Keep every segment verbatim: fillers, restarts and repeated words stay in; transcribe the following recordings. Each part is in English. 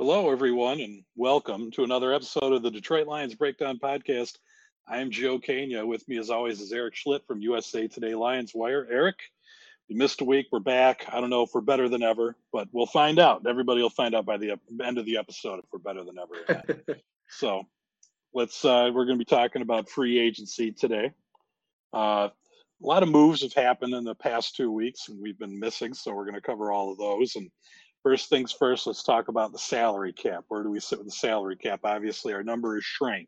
Hello, everyone, and welcome to another episode of the Detroit Lions Breakdown Podcast. I am Joe Kania. With me, as always, is Eric Schlitt from U S A Today Lions Wire. Eric, we missed a week. We're back. I don't know if we're better than ever, but we'll find out. Everybody will find out by the end of the episode if we're better than ever or not. So let's. Uh, we're going to be talking about free agency today. Uh, a lot of moves have happened in the past two weeks, and we've been missing, so we're going to cover all of those. And first things first, let's talk about the salary cap. Where do we sit with the salary cap? Obviously, our number is shrank.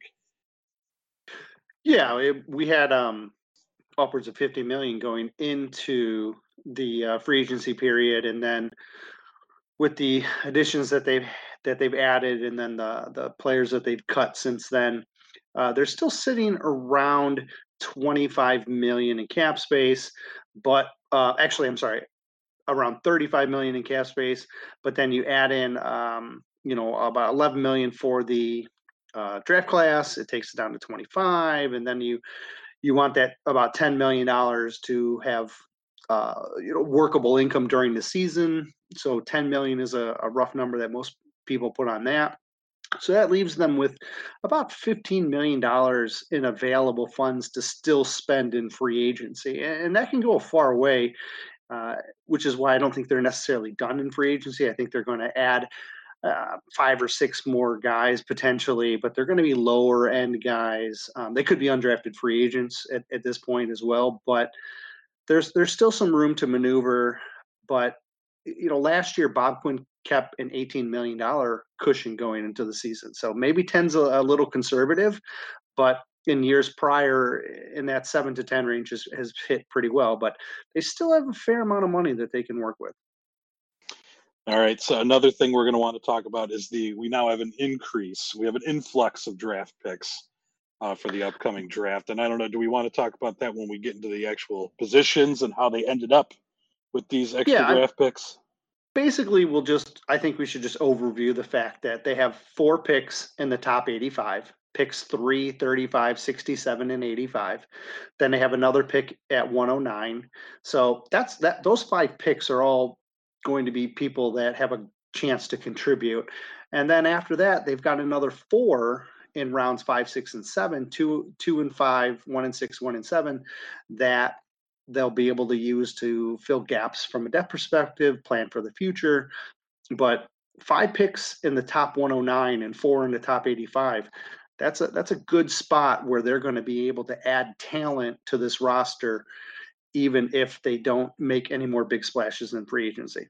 Yeah, it, we had um, upwards of fifty million going into the uh, free agency period, and then with the additions that they've that they've added, and then the the players that they've cut since then, uh, they're still sitting around twenty-five million in cap space. But uh, actually, I'm sorry, around thirty-five million in cap space. But then you add in, um, you know, about eleven million for the uh, draft class. It takes it down to twenty-five, and then you you want that about ten million dollars to have uh, you know workable income during the season. So ten million is a, a rough number that most people put on that. So that leaves them with about fifteen million dollars in available funds to still spend in free agency. And that can go a far way, uh, which is why I don't think they're necessarily done in free agency. I think they're going to add uh, five or six more guys potentially, but they're going to be lower end guys. Um, they could be undrafted free agents at, at this point as well, but there's there's still some room to maneuver. But you know, last year Bob Quinn kept an eighteen million dollars cushion going into the season, so maybe ten's a, a little conservative, but in years prior, in that seven to ten range has, has hit pretty well. But they still have a fair amount of money that they can work with. All right. So another thing we're going to want to talk about is the we now have an increase. We have an influx of draft picks uh, for the upcoming draft. And I don't know, do we want to talk about that when we get into the actual positions and how they ended up with these extra Yeah, draft picks? Basically, we'll just, I think we should just overview the fact that they have four picks in the top eighty-five, picks three, thirty-five, sixty-seven, and eighty-five. Then they have another pick at one oh nine. So that's that. Those five picks are all going to be people that have a chance to contribute. And then after that, they've got another four in rounds five, six, and seven, two, two and five, one and six, one and seven, that they'll be able to use to fill gaps from a depth perspective, plan for the future. But five picks in the top one oh nine and four in the top eighty-five, that's a that's a good spot where they're going to be able to add talent to this roster, even if they don't make any more big splashes in free agency.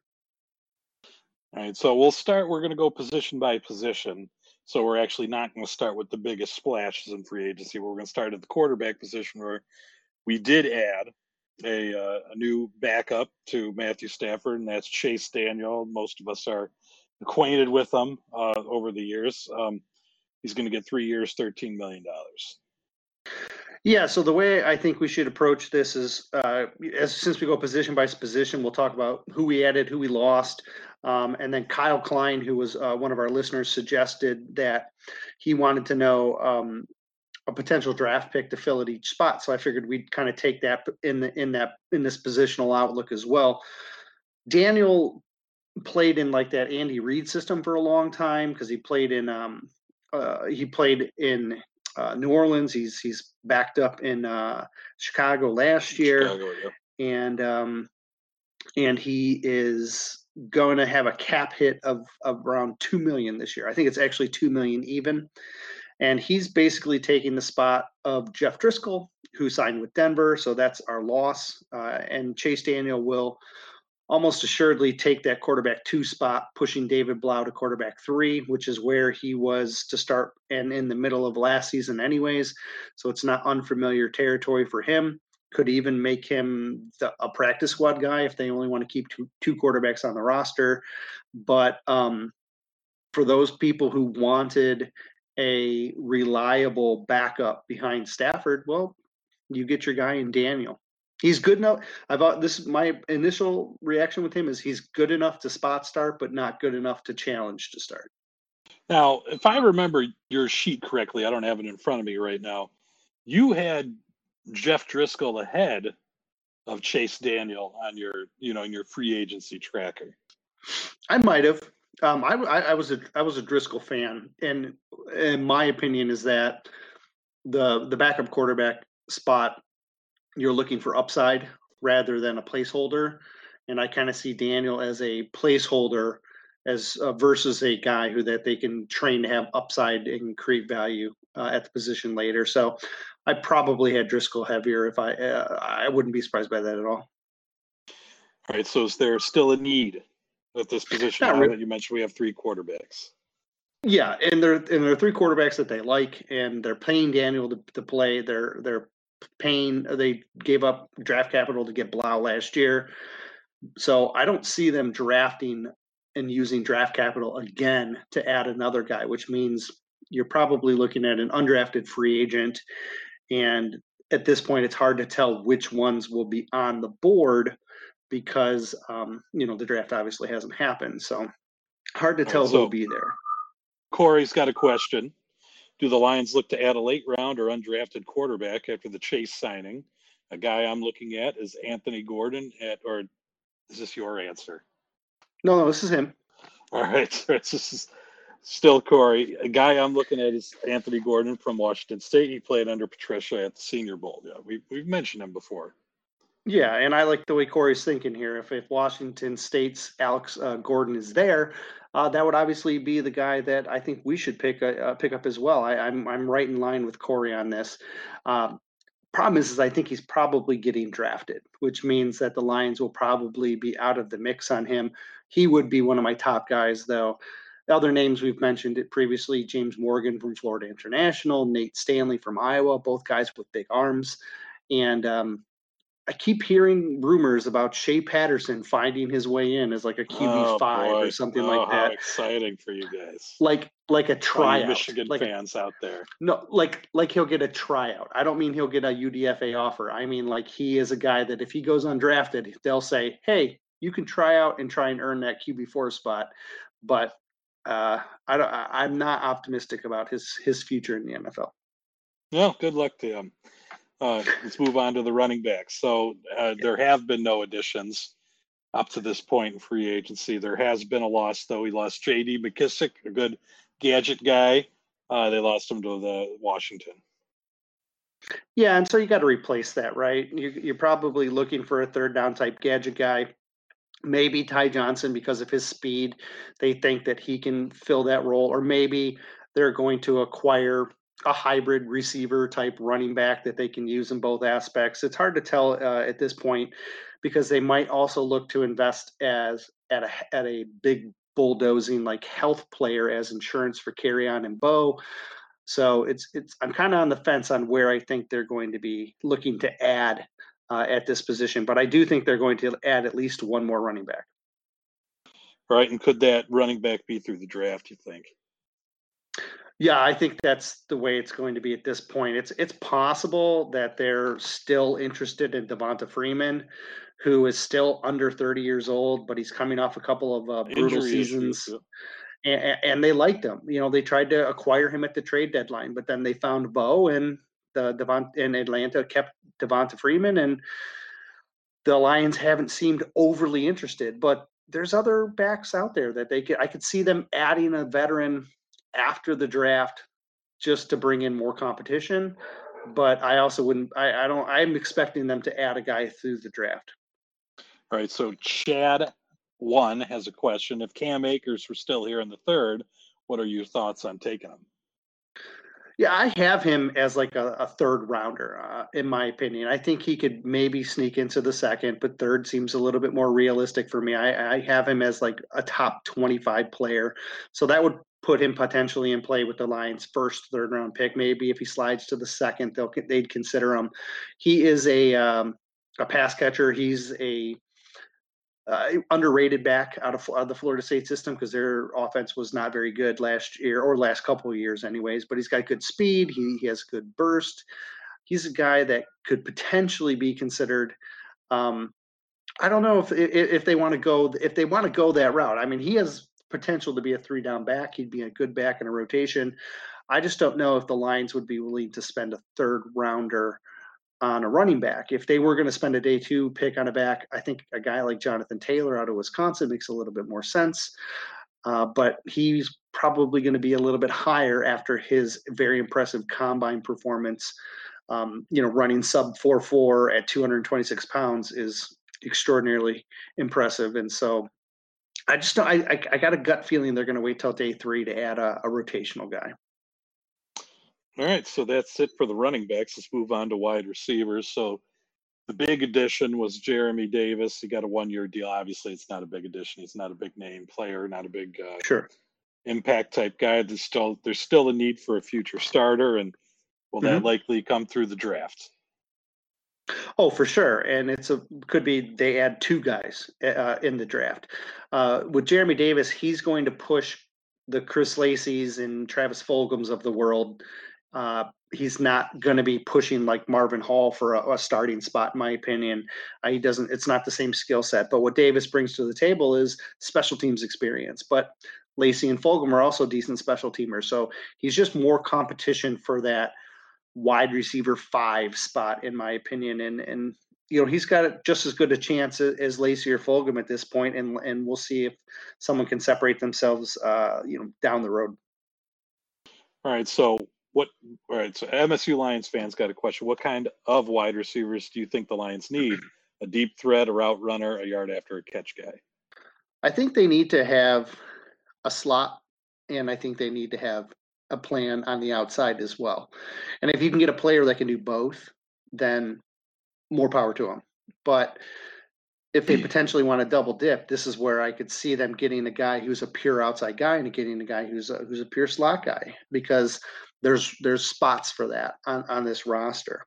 All right, so we'll start. We're going to go position by position. So we're actually not going to start with the biggest splashes in free agency. We're going to start at the quarterback position, where we did add a, uh, a new backup to Matthew Stafford, and that's Chase Daniel. Most of us are acquainted with him uh, over the years. Um, he's going to get three years, thirteen million dollars. Yeah, so the way I think we should approach this is, uh, as since we go position by position, we'll talk about who we added, who we lost, um, and then Kyle Klein, who was uh, one of our listeners, suggested that he wanted to know um, a potential draft pick to fill at each spot. So I figured we'd kind of take that in the in that in this positional outlook as well. Daniel played in like that Andy Reid system for a long time because he played in um, uh, he played in uh, New Orleans. He's he's backed up in uh, Chicago last year, Chicago, yeah. and um, and he is going to have a cap hit of, of around two million this year. I think it's actually two million even, and he's basically taking the spot of Jeff Driscoll, who signed with Denver. So that's our loss, uh, and Chase Daniel will almost assuredly take that quarterback two spot, pushing David Blau to quarterback three, which is where he was to start and in the middle of last season anyways. So it's not unfamiliar territory for him. Could even make him the, a practice squad guy if they only want to keep two, two quarterbacks on the roster. But um, for those people who wanted a reliable backup behind Stafford, well, you get your guy in Daniel. He's good enough. I've this is my initial reaction with him is he's good enough to spot start, but not good enough to challenge to start. Now, if I remember your sheet correctly, I don't have it in front of me right now. You had Jeff Driscoll ahead of Chase Daniel on your, you know, in your free agency tracker. I might have. Um, I, I, I was a I was a Driscoll fan, and and my opinion is that the the backup quarterback spot, you're looking for upside rather than a placeholder, and I kind of see Daniel as a placeholder as uh, versus a guy who that they can train to have upside and create value uh, at the position later. So I probably had Driscoll heavier. If I uh, I wouldn't be surprised by that at all. All right, so is there still a need at this position Not now really. that you mentioned we have three quarterbacks? Yeah, and they're and they're three quarterbacks that they like, and they're paying Daniel to, to play. They're they're paying. They gave up draft capital to get Blau last year, so I don't see them drafting and using draft capital again to add another guy, which means you're probably looking at an undrafted free agent, and at this point, it's hard to tell which ones will be on the board because um, you know the draft obviously hasn't happened, so hard to All right, tell who will so be there. Corey's got a question. Do the Lions look to add a late round or undrafted quarterback after the Chase signing? A guy I'm looking at is Anthony Gordon at, or is this your answer? No, no, this is him. All right, so this is still Corey. A guy I'm looking at is Anthony Gordon from Washington State. He played under Patricia at the Senior Bowl. Yeah, we, we've mentioned him before. Yeah, and I like the way Corey's thinking here. If if Washington State's Alex uh, Gordon is there, uh, that would obviously be the guy that I think we should pick uh, pick up as well. I, I'm I'm right in line with Corey on this. Um, problem is, is I think he's probably getting drafted, which means that the Lions will probably be out of the mix on him. He would be one of my top guys, though. The other names we've mentioned it previously: James Morgan from Florida International, Nate Stanley from Iowa, both guys with big arms, and um, I keep hearing rumors about Shea Patterson finding his way in as like a Q B Oh five or boy! something Oh, like how that, exciting for you guys! like like a All you tryout, Michigan like a, fans out there. no, like like he'll get a tryout. I don't mean he'll get a U D F A offer. I mean like he is a guy that if he goes undrafted, they'll say, "Hey, you can try out and try and earn that Q B four spot." But uh, I don't. I, I'm not optimistic about his his future in the N F L. Well, good luck to him. Uh, let's move on to the running backs. So uh, there have been no additions up to this point in free agency. There has been a loss, though. We lost J D McKissick, a good gadget guy. Uh, they lost him to the Washington. Yeah, and so you got to replace that, right? You, you're probably looking for a third down type gadget guy. Maybe Ty Johnson because of his speed. They think that he can fill that role, or maybe they're going to acquire a hybrid receiver type running back that they can use in both aspects. It's hard to tell uh, at this point because they might also look to invest as at a at a big bulldozing like health player as insurance for Carrion and Bo. So it's it's I'm kind of on the fence on where I think they're going to be looking to add uh, at this position, but I do think they're going to add at least one more running back. Right, and could that running back be through the draft, you think? Yeah, I think that's the way it's going to be at this point. It's it's possible that they're still interested in Devonta Freeman, who is still under thirty years old, but he's coming off a couple of uh, brutal Injury issues. seasons. Yeah. And, and they liked him. You know, they tried to acquire him at the trade deadline, but then they found Bo and the Devon in Atlanta kept Devonta Freeman, and the Lions haven't seemed overly interested. But there's other backs out there that they could. I could see them adding a veteran after the draft just to bring in more competition. But I also wouldn't. I, I don't. I'm expecting them to add a guy through the draft. All right, so Chad one has a question. If Cam Akers were still here in the third, what are your thoughts on taking him? Yeah, I have him as like a, a third rounder, uh, in my opinion. I think he could maybe sneak into the second, but third seems a little bit more realistic for me. I, I have him as like a top twenty-five player. So that would put him potentially in play with the Lions' first third round pick. Maybe if he slides to the second, they'll they'd consider him. He is a um, a pass catcher. He's a uh, underrated back out of, out of the Florida State system because their offense was not very good last year or last couple of years, anyways. But he's got good speed. He, he has good burst. He's a guy that could potentially be considered. Um, I don't know if if they want to go if they want to go that route. I mean, he has potential to be a three down back. He'd be a good back in a rotation. I just don't know if the Lions would be willing to spend a third rounder on a running back. If they were going to spend a day two pick on a back, I think a guy like Jonathan Taylor out of Wisconsin makes a little bit more sense. uh, but he's probably going to be a little bit higher after his very impressive combine performance. Um, you know, running sub four four at two hundred twenty-six pounds is extraordinarily impressive. And so I just don't, I, I, I got a gut feeling they're going to wait till day three to add a, a rotational guy. All right, so that's it for the running backs. Let's move on to wide receivers. So the big addition was Jeremy Davis. He got a one-year deal. Obviously, it's not a big addition. He's not a big name player, not a big uh, Sure. impact type guy. There's still there's still a need for a future starter, and will that Mhm. likely come through the draft? Oh, for sure. And it's a could be they add two guys uh, in the draft. Uh, with Jeremy Davis, he's going to push the Chris Lacey's and Travis Fulghams of the world. Uh, he's not going to be pushing like Marvin Hall for a, a starting spot, in my opinion. Uh, he doesn't. It's not the same skill set. But what Davis brings to the table is special teams experience. But Lacey and Fulgham are also decent special teamers, so he's just more competition for that wide receiver five spot, in my opinion. And and you know, he's got just as good a chance as Lacey or Fulgham at this point, and and we'll see if someone can separate themselves, uh, you know, down the road. All right, so what? All right, so M S U Lions fans got a question. What kind of wide receivers do you think the Lions need? A deep threat, a route runner, a yard after a catch guy? I think they need to have a slot, and I think they need to have a plan on the outside as well. And if you can get a player that can do both, then more power to them. But if they potentially want to double dip, this is where I could see them getting a guy who's a pure outside guy and getting a guy who's a, who's a pure slot guy, because there's there's spots for that on, on this roster.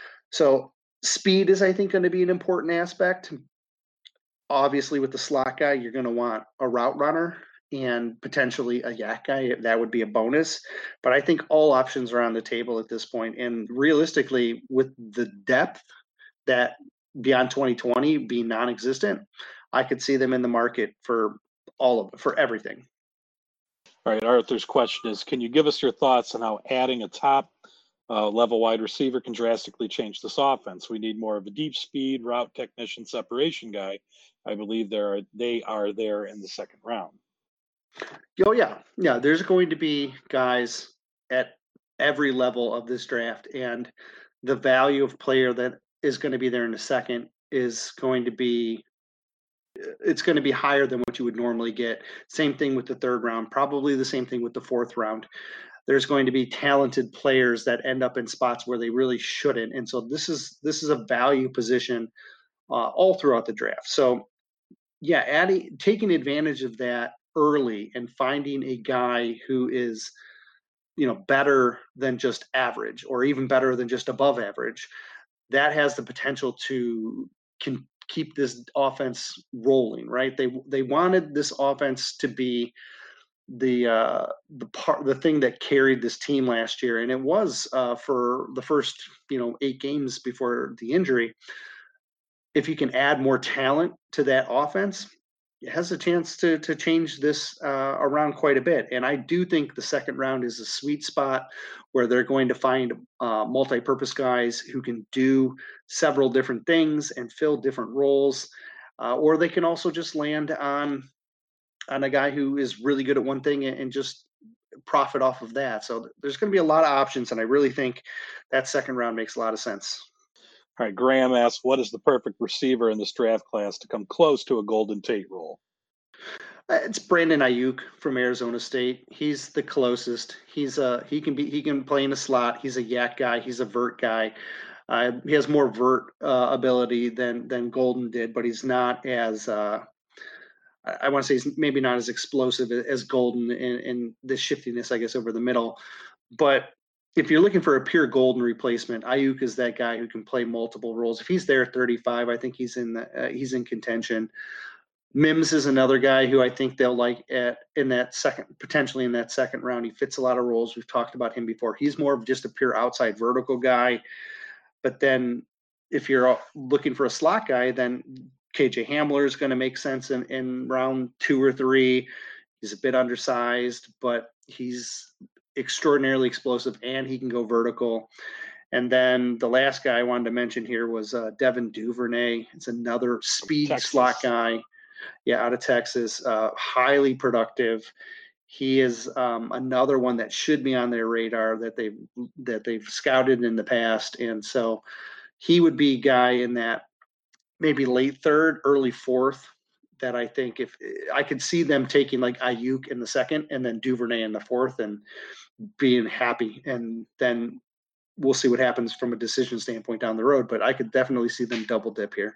So speed is, I think, going to be an important aspect. Obviously, with the slot guy, you're going to want a route runner and potentially a yak guy. That would be a bonus. But I think all options are on the table at this point. And realistically, with the depth that beyond twenty twenty being non-existent, I could see them in the market for all of it, for everything. All right, Arthur's question is, can you give us your thoughts on how adding a top uh, level wide receiver can drastically change this offense? We need more of a deep speed route technician separation guy. I believe there are they are there in the second round. Oh yeah, yeah. There's going to be guys at every level of this draft, and the value of player that is going to be there in a second is going to be it's going to be higher than what you would normally get. Same thing with the third round, probably the same thing with the fourth round. There's going to be talented players that end up in spots where they really shouldn't, and so this is this is a value position uh, all throughout the draft. So yeah, adding taking advantage of that early and finding a guy who is, you know, better than just average or even better than just above average, that has the potential to can keep this offense rolling, right? They they wanted this offense to be the uh the part the thing that carried this team last year, and it was uh for the first, you know, eight games before the injury. If you can add more talent to that offense, it has a chance to to change this uh, around quite a bit. And I do think the second round is a sweet spot where they're going to find uh, multi-purpose guys who can do several different things and fill different roles, uh, or they can also just land on on a guy who is really good at one thing and, and just profit off of that. So there's going to be a lot of options, and I really think that second round makes a lot of sense. All right, Graham asks, what is the perfect receiver in this draft class to come close to a Golden Tate role? Uh, It's Brandon Ayuk from Arizona State. He's the closest. He's uh he can be he can play in a slot. He's a yak guy. He's a vert guy. Uh, he has more vert uh, ability than than Golden did, but he's not as uh, I, I want to say he's maybe not as explosive as Golden in, in the shiftiness, I guess, over the middle. But if you're looking for a pure Golden replacement, Ayuk is that guy who can play multiple roles. If he's there at thirty-five, I think he's in the, uh, he's in contention. Mims is another guy who I think they'll like at in that second, potentially in that second round. He fits a lot of roles. We've talked about him before. He's more of just a pure outside vertical guy. But then if you're looking for a slot guy, then K J Hamler is going to make sense in, in round two or three. He's a bit undersized, but he's extraordinarily explosive and he can go vertical. And then the last guy I wanted to mention here was uh, Devin Duvernay. It's another speed Texas. slot guy. Yeah, out of Texas, uh, highly productive. He is um, another one that should be on their radar that they've that they've scouted in the past, and so he would be a guy in that maybe late third, early fourth. That I think if I could see them taking like Ayuk in the second and then Duvernay in the fourth and being happy, and then we'll see what happens from a decision standpoint down the road. But I could definitely see them double dip here.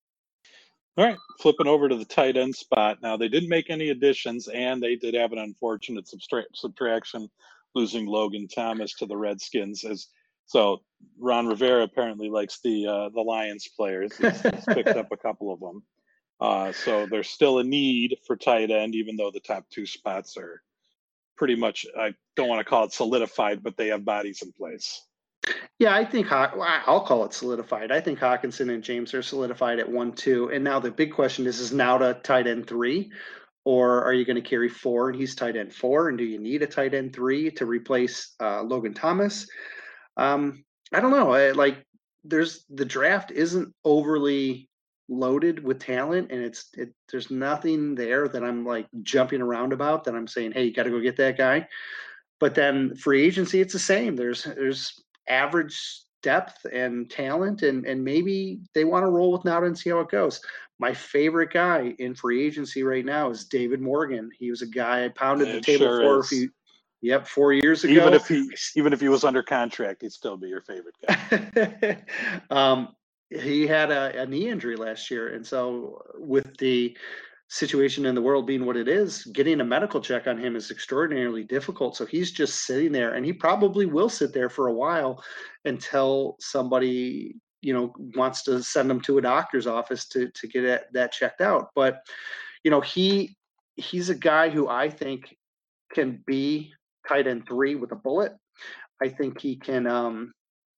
All right, flipping over to the tight end spot. Now, they didn't make any additions, and they did have an unfortunate subtra- subtraction, losing Logan Thomas to the Redskins. As so, Ron Rivera apparently likes the uh, the Lions players. He's, he's picked up a couple of them. Uh, so there's still a need for tight end, even though the top two spots are pretty much, I don't want to call it solidified, but they have bodies in place. Yeah, I think I'll call it solidified. I think Hockenson and James are solidified at one, two. And now the big question is, is Nauta tight end three, or are you going to carry four and he's tight end four? And do you need a tight end three to replace uh, Logan Thomas? Um, I don't know. I, like there's the draft isn't overly loaded with talent, and it's it, there's nothing there that I'm like jumping around about that I'm saying, hey, you got to go get that guy. But then free agency, it's the same. There's there's average depth and talent, and and maybe they want to roll with Nauta and see how it goes. My favorite guy in free agency right now is David Morgan. He was a guy I pounded the It table sure for is. a few, yep, four years ago. Even if he even if he was under contract, he'd still be your favorite guy. um, he had a, a knee injury last year, and so with the situation in the world being what it is, getting a medical check on him is extraordinarily difficult. So he's just sitting there, and he probably will sit there for a while until somebody, you know, wants to send him to a doctor's office to to get that, that checked out. But you know, he he's a guy who I think can be tight end three with a bullet. I think he can um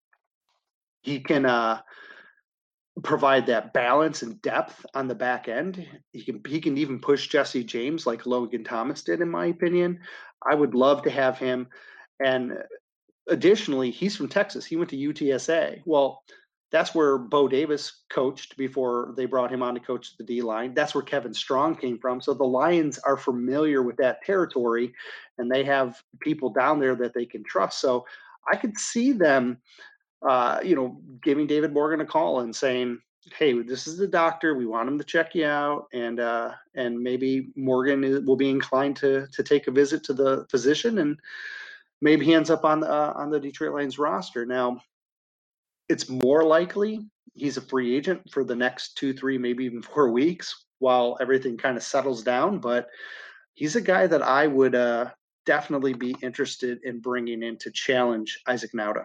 he can uh provide that balance and depth on the back end. He can he can even push Jesse James like Logan Thomas did, in my opinion. I would love to have him. And additionally, he's from Texas. He went to U T S A. Well, that's where Bo Davis coached before they brought him on to coach the D line. That's where Kevin Strong came from. So the Lions are familiar with that territory, and they have people down there that they can trust. So I could see them uh, you know, giving David Morgan a call and saying, "Hey, this is the doctor. We want him to check you out," and uh, and maybe Morgan is, will be inclined to to take a visit to the physician, and maybe he ends up on the uh, on the Detroit Lions roster. Now, it's more likely he's a free agent for the next two, three, maybe even four weeks while everything kind of settles down. But he's a guy that I would uh, definitely be interested in bringing in to challenge Isaac Nauta.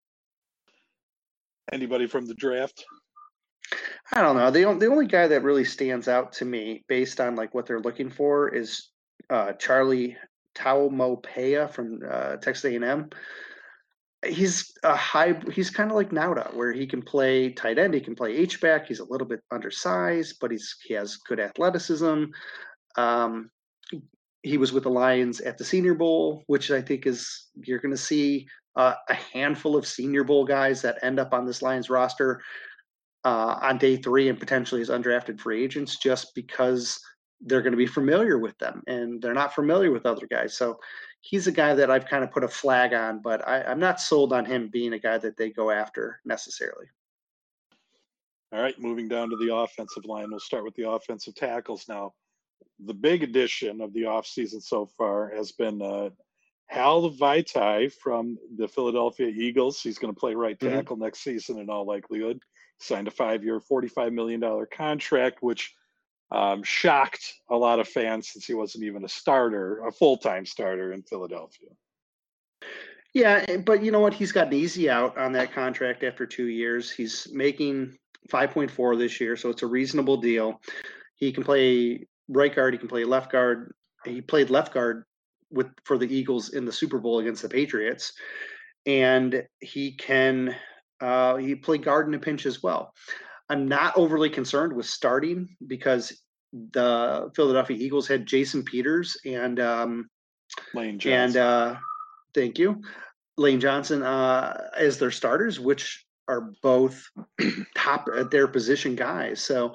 Anybody from the draft? I don't know. The, the only guy that really stands out to me based on like what they're looking for is uh, Charlie Taumopea from uh, Texas A and M. He's a high. He's kind of like Nauta, where he can play tight end. He can play H back. He's a little bit undersized, but he's he has good athleticism. Um, he was with the Lions at the Senior Bowl, which I think is you're going to see uh, a handful of Senior Bowl guys that end up on this Lions roster uh, on day three and potentially as undrafted free agents just because they're going to be familiar with them and they're not familiar with other guys. So he's a guy that I've kind of put a flag on, but I, I'm not sold on him being a guy that they go after necessarily. All right, moving down to the offensive line. We'll start with the offensive tackles now. The big addition of the offseason so far has been uh, Hal Vaitai from the Philadelphia Eagles. He's going to play right tackle mm-hmm. next season in all likelihood. Signed a five-year, forty-five million dollars contract, which um, shocked a lot of fans since he wasn't even a starter, a full-time starter in Philadelphia. Yeah, but you know what? He's got an easy out on that contract after two years. He's making five point four this year, so it's a reasonable deal. He can play right guard. He can play left guard. He played left guard with for the Eagles in the Super Bowl against the Patriots, and he can uh, he played guard in a pinch as well. I'm not overly concerned with starting because the Philadelphia Eagles had Jason Peters and um, Lane Johnson. and uh, thank you, Lane Johnson uh, as their starters, which are both top at their position guys. So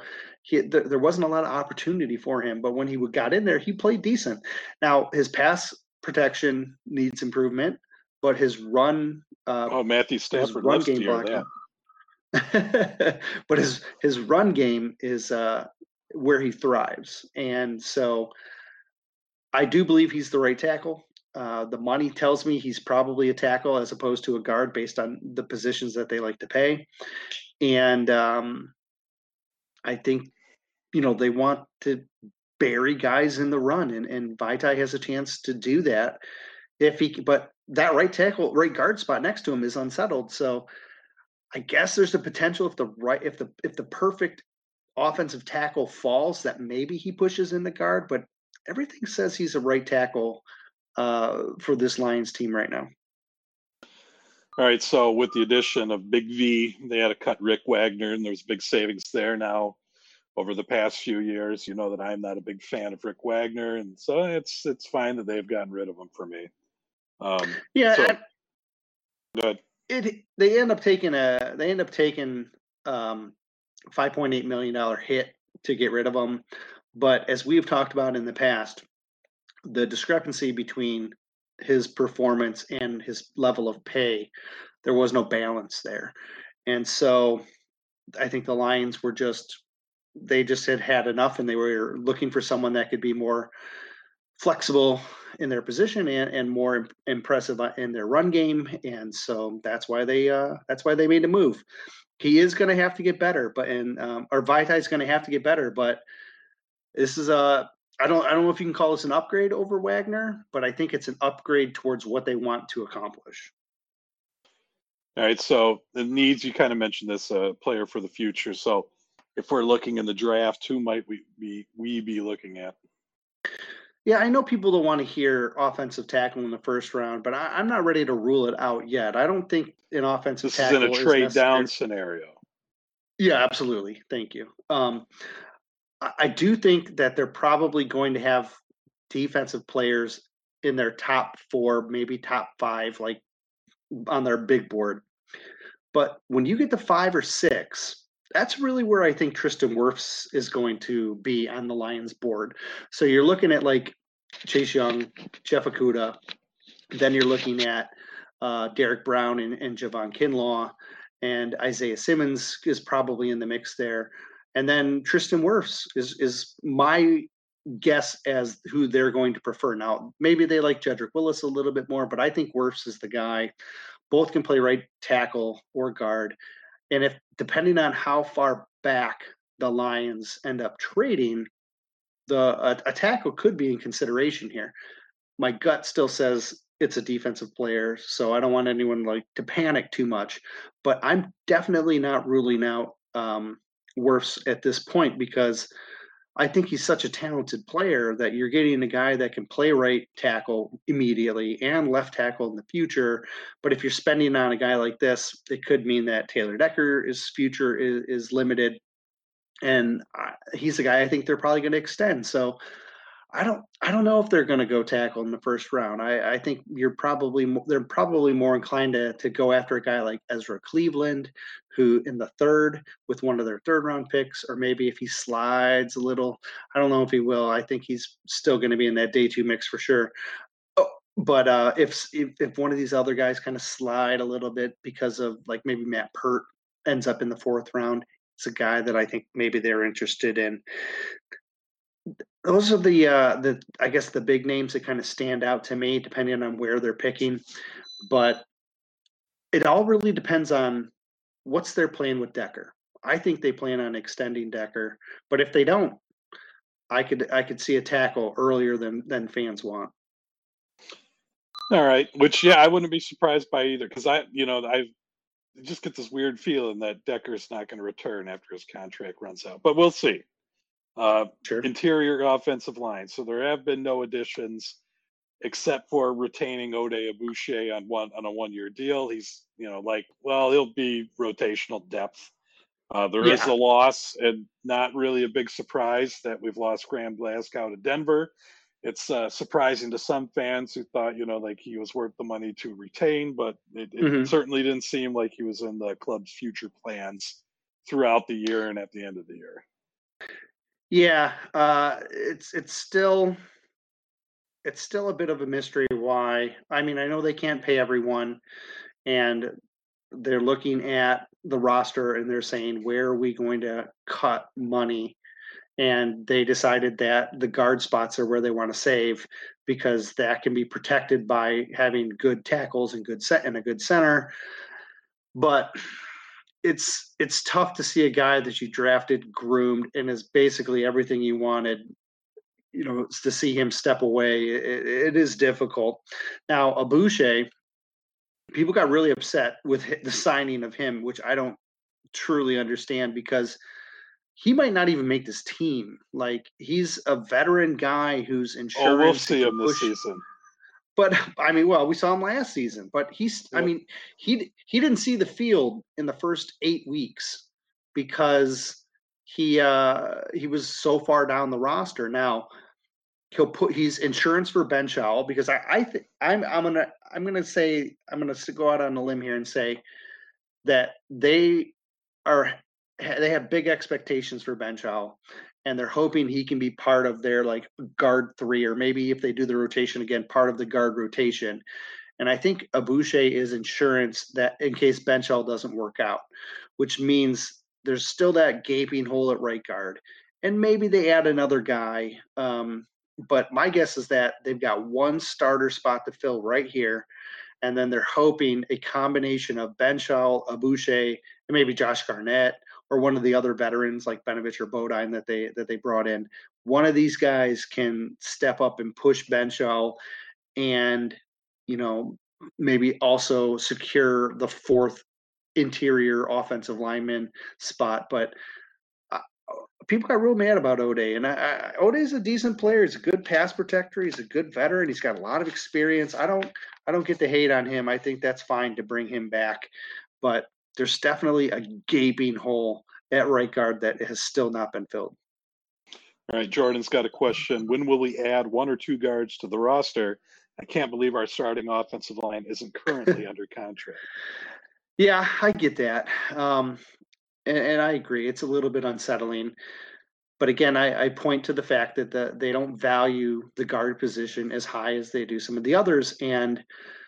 he there, there wasn't a lot of opportunity for him. But when he got in there, he played decent. Now his pass protection needs improvement, but his run, uh, Oh, Matthew his Stafford run loves to game hear blocking. that. But his his run game is uh, where he thrives, and so I do believe he's the right tackle. Uh, the money tells me he's probably a tackle as opposed to a guard based on the positions that they like to pay, and um, I think you know they want to bury guys in the run, and and Vaitai has a chance to do that if he. But that right tackle, right guard spot next to him is unsettled, so I guess there's a potential if the right if the if the perfect offensive tackle falls that maybe he pushes in the guard, but everything says he's a right tackle uh, for this Lions team right now. All right, so with the addition of Big V, they had to cut Rick Wagner, and there's big savings there now over the past few years. You know that I'm not a big fan of Rick Wagner, and so it's it's fine that they've gotten rid of him for me. Um, Yeah, so I, good. it they end up taking a they end up taking um, five point eight million dollar hit to get rid of him, but as we've talked about in the past, the discrepancy between his performance and his level of pay, there was no balance there. And so I think the Lions were just, they just had had enough and they were looking for someone that could be more flexible in their position and, and more imp- impressive in their run game. And so that's why they, uh, that's why they made a move. He is going to have to get better, but, and, um, or Vaitai is going to have to get better, but this is a, I don't I don't know if you can call this an upgrade over Wagner, but I think it's an upgrade towards what they want to accomplish. All right, so the needs, you kind of mentioned this, uh, player for the future. So if we're looking in the draft, who might we be we be looking at? Yeah, I know people don't want to hear offensive tackle in the first round, but I, I'm not ready to rule it out yet. I don't think an offensive This is in a tackle is trade down necessary. scenario. Yeah, absolutely. Thank you. Um, I, I do think that they're probably going to have defensive players in their top four, maybe top five, like on their big board. But when you get to five or six, that's really where I think Tristan Wirfs is going to be on the Lions board. So you're looking at like Chase Young, Jeff Okuda, then you're looking at uh, Derek Brown and, and Javon Kinlaw, and Isaiah Simmons is probably in the mix there. And then Tristan Wirfs is is my guess as who they're going to prefer. Now, maybe they like Jedrick Willis a little bit more, but I think Wirfs is the guy. Both can play right tackle or guard. And if depending on how far back the Lions end up trading, the a, a tackle could be in consideration here. My gut still says it's a defensive player, so I don't want anyone like to panic too much. But I'm definitely not ruling out um, Wirfs at this point because I think he's such a talented player that you're getting a guy that can play right tackle immediately and left tackle in the future. But if you're spending on a guy like this, it could mean that Taylor Decker's future is, is limited. And uh, he's a guy I think they're probably going to extend. So I don't, I don't know if they're going to go tackle in the first round. I, I think you're probably, they're probably more inclined to to go after a guy like Ezra Cleveland, who in the third with one of their third round picks, or maybe if he slides a little, I don't know if he will. I think he's still going to be in that day two mix for sure. Oh, but uh, if, if if one of these other guys kind of slide a little bit because of like maybe Matt Pert ends up in the fourth round, it's a guy that I think maybe they're interested in. Those are the uh, the I guess the big names that kind of stand out to me, depending on where they're picking. But it all really depends on what's their plan with Decker. I think they plan on extending Decker, but if they don't, I could I could see a tackle earlier than than fans want. All right, which yeah, I wouldn't be surprised by either because I, you know, I just get this weird feeling that Decker's not going to return after his contract runs out, but we'll see. Uh, Sure. Interior offensive line. So there have been no additions except for retaining Oday Abouche on one on a one year deal. He's, you know, like, well, he'll be rotational depth. Uh, there is Yeah. a loss, and not really a big surprise that we've lost Graham Glasgow to Denver. It's uh, surprising to some fans who thought, you know, like he was worth the money to retain, but it, it hmm certainly didn't seem like he was in the club's future plans throughout the year and at the end of the year. Yeah, uh, it's it's still it's still a bit of a mystery why. I mean, I know they can't pay everyone, and they're looking at the roster and they're saying, where are we going to cut money? And they decided that the guard spots are where they want to save because that can be protected by having good tackles and good set and a good center. But it's it's tough to see a guy that you drafted, groomed, and is basically everything you wanted. You know, to see him step away, it, it is difficult. Now, Abuche, people got really upset with the signing of him, which I don't truly understand because he might not even make this team. Like he's a veteran guy whose Oh, we'll insurance who see can him this push. season. But I mean, well, we saw him last season. But he's, I Yep. mean, he he didn't see the field in the first eight weeks because he uh he was so far down the roster. Now he'll put he's insurance for Ben Chowell because I I think I'm I'm gonna I'm gonna say I'm gonna go out on a limb here and say that they are they have big expectations for Ben Chowell, and they're hoping he can be part of their like guard three, or maybe if they do the rotation again, part of the guard rotation. And I think Abuche is insurance that in case Ben Chowell doesn't work out, which means there's still that gaping hole at right guard, and maybe they add another guy. Um, but my guess is that they've got one starter spot to fill right here, and then they're hoping a combination of Ben Shaw, Abuche, and maybe Josh Garnett or one of the other veterans like Benovich or Bodine that they that they brought in. One of these guys can step up and push Ben Shaw and, you know, maybe also secure the fourth interior offensive lineman spot. But uh, people got real mad about O'Day, and I, I, O'Day's a decent player. He's a good pass protector. He's a good veteran. He's got a lot of experience. I don't, I don't get the hate on him. I think that's fine to bring him back, but there's definitely a gaping hole at right guard that has still not been filled. All right, Jordan's got a question. When will we add one or two guards to the roster? I can't believe our starting offensive line isn't currently under contract. Yeah, I get that. Um, and, and I agree. It's a little bit unsettling. But again, I, I point to the fact that the, they don't value the guard position as high as they do some of the others. And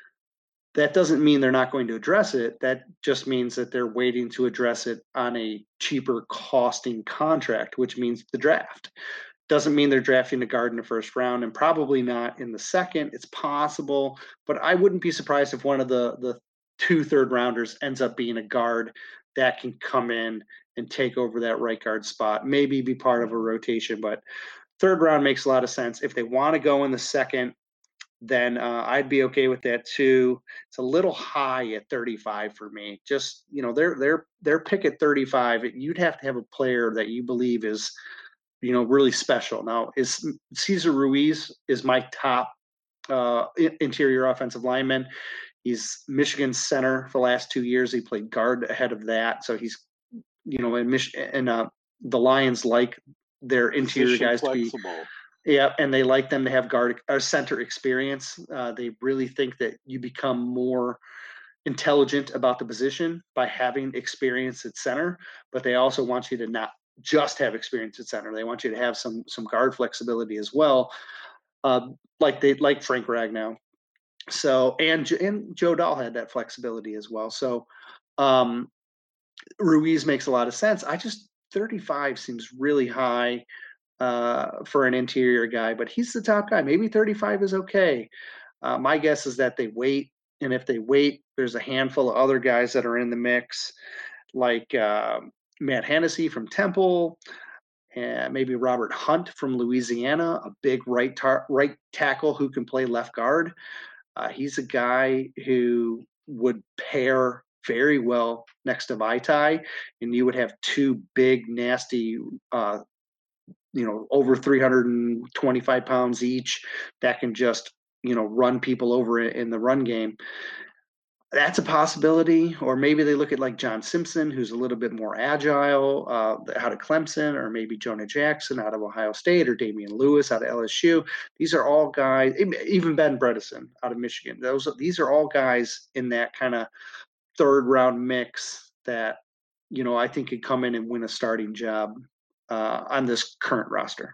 that doesn't mean they're not going to address it. That just means that they're waiting to address it on a cheaper costing contract, which means the draft. Doesn't mean they're drafting a guard in the first round, and probably not in the second. It's possible, but I wouldn't be surprised if one of the the two third rounders ends up being a guard that can come in and take over that right guard spot, maybe be part of a rotation. But third round makes a lot of sense. If they want to go in the second, then uh, I'd be okay with that too. It's a little high at thirty-five for me. Just, you know, their their their pick at thirty-five, you'd have to have a player that you believe is, you know, really special. Now, is Cesar Ruiz is my top uh, interior offensive lineman. He's Michigan's center for the last two years. He played guard ahead of that, so he's, you know, in Mich- and uh, the Lions like their interior Position guys flexible. to be. Yeah, and they like them to have guard or center experience. Uh, they really think that you become more intelligent about the position by having experience at center, but they also want you to not just have experience at center. They want you to have some some guard flexibility as well, uh, like they like Frank Ragnow. So and and Joe Dahl had that flexibility as well. So um, Ruiz makes a lot of sense. I just thirty-five seems really high uh, for an interior guy, but he's the top guy. Maybe thirty-five is okay. Uh, my guess is that they wait, and if they wait, there's a handful of other guys that are in the mix, like uh, Matt Hennessy from Temple, and maybe Robert Hunt from Louisiana, a big right tar- right tackle who can play left guard. Uh, he's a guy who would pair very well next to Vaitai, and you would have two big, nasty uh, you know, over three hundred twenty-five pounds each that can just, you know, run people over in the run game. That's a possibility. Or maybe they look at like John Simpson, who's a little bit more agile uh, out of Clemson, or maybe Jonah Jackson out of Ohio State, or Damian Lewis out of L S U. These are all guys, even Ben Bredesen out of Michigan. Those These are all guys in that kind of third round mix that, you know, I think could come in and win a starting job. uh, on this current roster.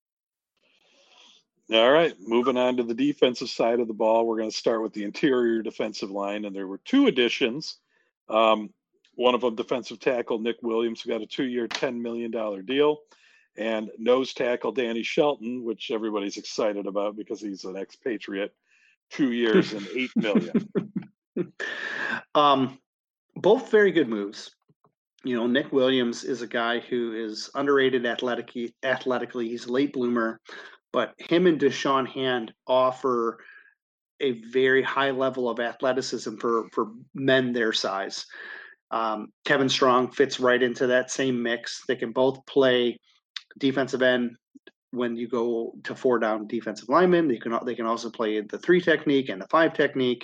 All right, moving on to the defensive side of the ball, we're going to start with the interior defensive line, and there were two additions. Um, one of them, defensive tackle Nick Williams, who got a two-year, ten million dollars deal, and nose tackle Danny Shelton, which everybody's excited about because he's an expatriate, two years and eight million dollars. um, both very good moves. You know, Nick Williams is a guy who is underrated athletically. Athletically, he's a late bloomer. But him and Deshaun Hand offer a very high level of athleticism for, for men their size. Um, Kevin Strong fits right into that same mix. They can both play defensive end when you go to four down defensive linemen. They can they can also play the three technique and the five technique.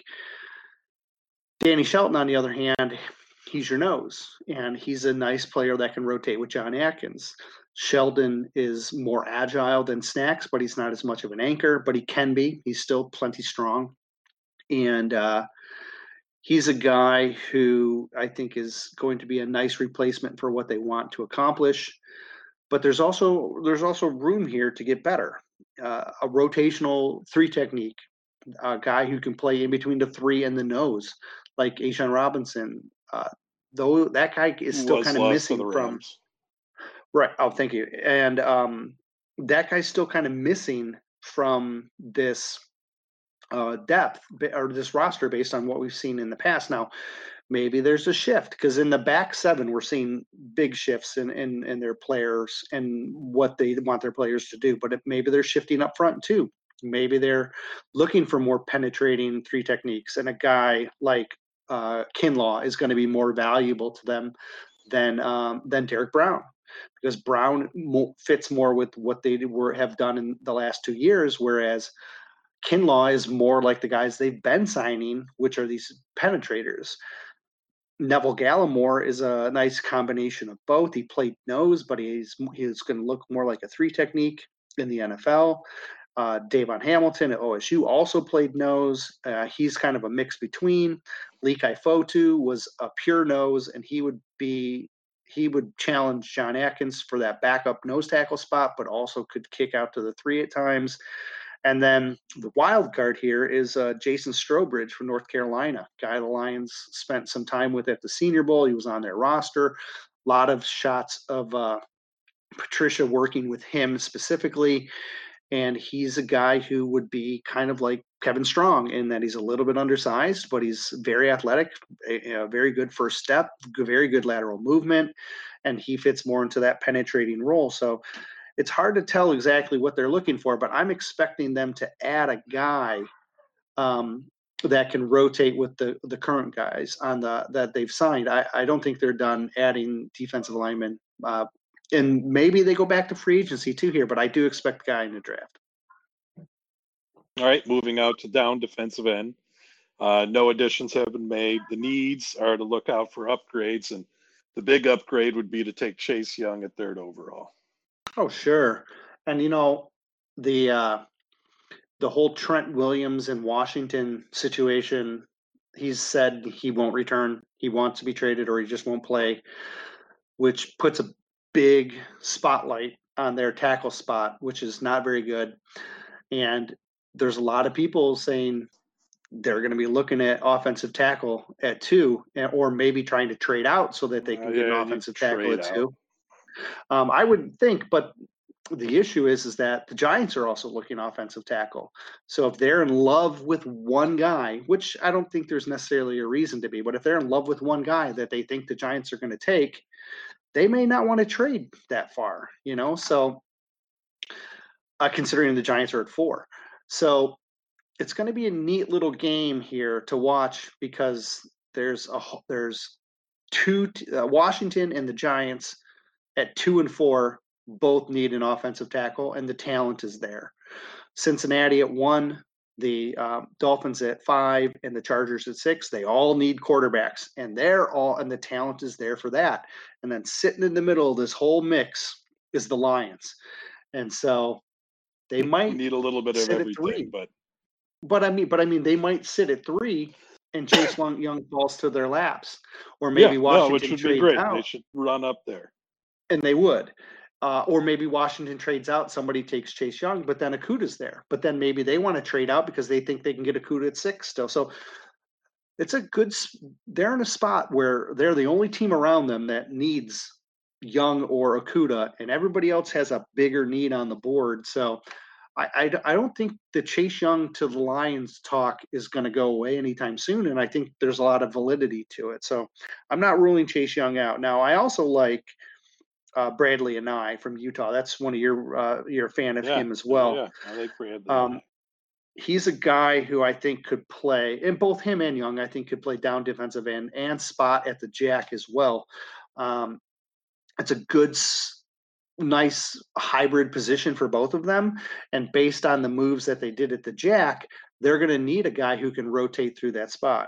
Danny Shelton, on the other hand, he's your nose, and he's a nice player that can rotate with John Atkins. Sheldon is more agile than Snacks, but he's not as much of an anchor, but he can be. He's still plenty strong. And uh, he's a guy who I think is going to be a nice replacement for what they want to accomplish. But there's also there's also room here to get better. Uh, a rotational three technique, a guy who can play in between the three and the nose, like A'Shawn Robinson. Uh, though that guy is still kind of missing from. Right. Oh, thank you. And um, that guy's still kind of missing from this uh, depth or this roster based on what we've seen in the past. Now, maybe there's a shift because in the back seven, we're seeing big shifts in, in, in their players and what they want their players to do. But if maybe they're shifting up front too. Maybe they're looking for more penetrating three techniques, and a guy like uh, Kinlaw is going to be more valuable to them than um, than Derek Brown. Because Brown fits more with what they were have done in the last two years, whereas Kinlaw is more like the guys they've been signing, which are these penetrators. Neville Gallimore is a nice combination of both. He played nose, but he's he's going to look more like a three technique in the N F L. Uh, Davon Hamilton at O S U also played nose. Uh, he's kind of a mix between. Lekai Fotu was a pure nose, and he would be he would challenge John Atkins for that backup nose tackle spot, but also could kick out to the three at times. And then the wild card here is uh, Jason Strobridge from North Carolina, guy the Lions spent some time with at the Senior Bowl. He was on their roster. A lot of shots of uh, Patricia working with him specifically. And he's a guy who would be kind of like Kevin Strong in that he's a little bit undersized, but he's very athletic, a, a very good first step, very good lateral movement, and he fits more into that penetrating role. So it's hard to tell exactly what they're looking for, but I'm expecting them to add a guy um, that can rotate with the the current guys on the that they've signed. I, I don't think they're done adding defensive linemen. Uh, And maybe they go back to free agency too here, but I do expect a guy in the draft. All right, moving out to down defensive end. Uh, no additions have been made. The needs are to look out for upgrades, and the big upgrade would be to take Chase Young at third overall. Oh, sure. And, you know, the uh, the whole Trent Williams in Washington situation, he's said he won't return. He wants to be traded or he just won't play, which puts a big spotlight on their tackle spot, which is not very good. And there's a lot of people saying they're going to be looking at offensive tackle at two, or maybe trying to trade out so that they can uh, get yeah, an offensive tackle at out. two. Um, I would think, but the issue is, is that the Giants are also looking offensive tackle. So if they're in love with one guy, which I don't think there's necessarily a reason to be, but if they're in love with one guy that they think the Giants are going to take, they may not want to trade that far, you know, so uh, considering the Giants are at four. So it's going to be a neat little game here to watch because there's a there's two uh, Washington and the Giants at two and four both need an offensive tackle, and the talent is there. Cincinnati at one, the um, Dolphins at five, and the Chargers at six. They all need quarterbacks, and they're all and the talent is there for that. And then sitting in the middle of this whole mix is the Lions, and so they might you need a little bit of everything, but but I mean, but I mean, they might sit at three and Chase Young falls to their laps, or maybe yeah, Washington no, which would trades be great. out. They should run up there, and they would. Uh, or maybe Washington trades out, somebody takes Chase Young, but then Acuta's there. But then maybe they want to trade out because they think they can get Acuta at six still. So it's a good – they're in a spot where they're the only team around them that needs Young or Acuta, and everybody else has a bigger need on the board. So I, I, I don't think the Chase Young to the Lions talk is going to go away anytime soon, and I think there's a lot of validity to it. So I'm not ruling Chase Young out. Now, I also like – Uh, Bradley Anae from Utah. That's one of your uh, you're a fan of Yeah, him as well. yeah, I like Bradley. Um, he's a guy who I think could play, and both him and Young, I think, could play down defensive end and spot at the jack as well. Um, it's a good, nice hybrid position for both of them. And based on the moves that they did at the jack, they're going to need a guy who can rotate through that spot.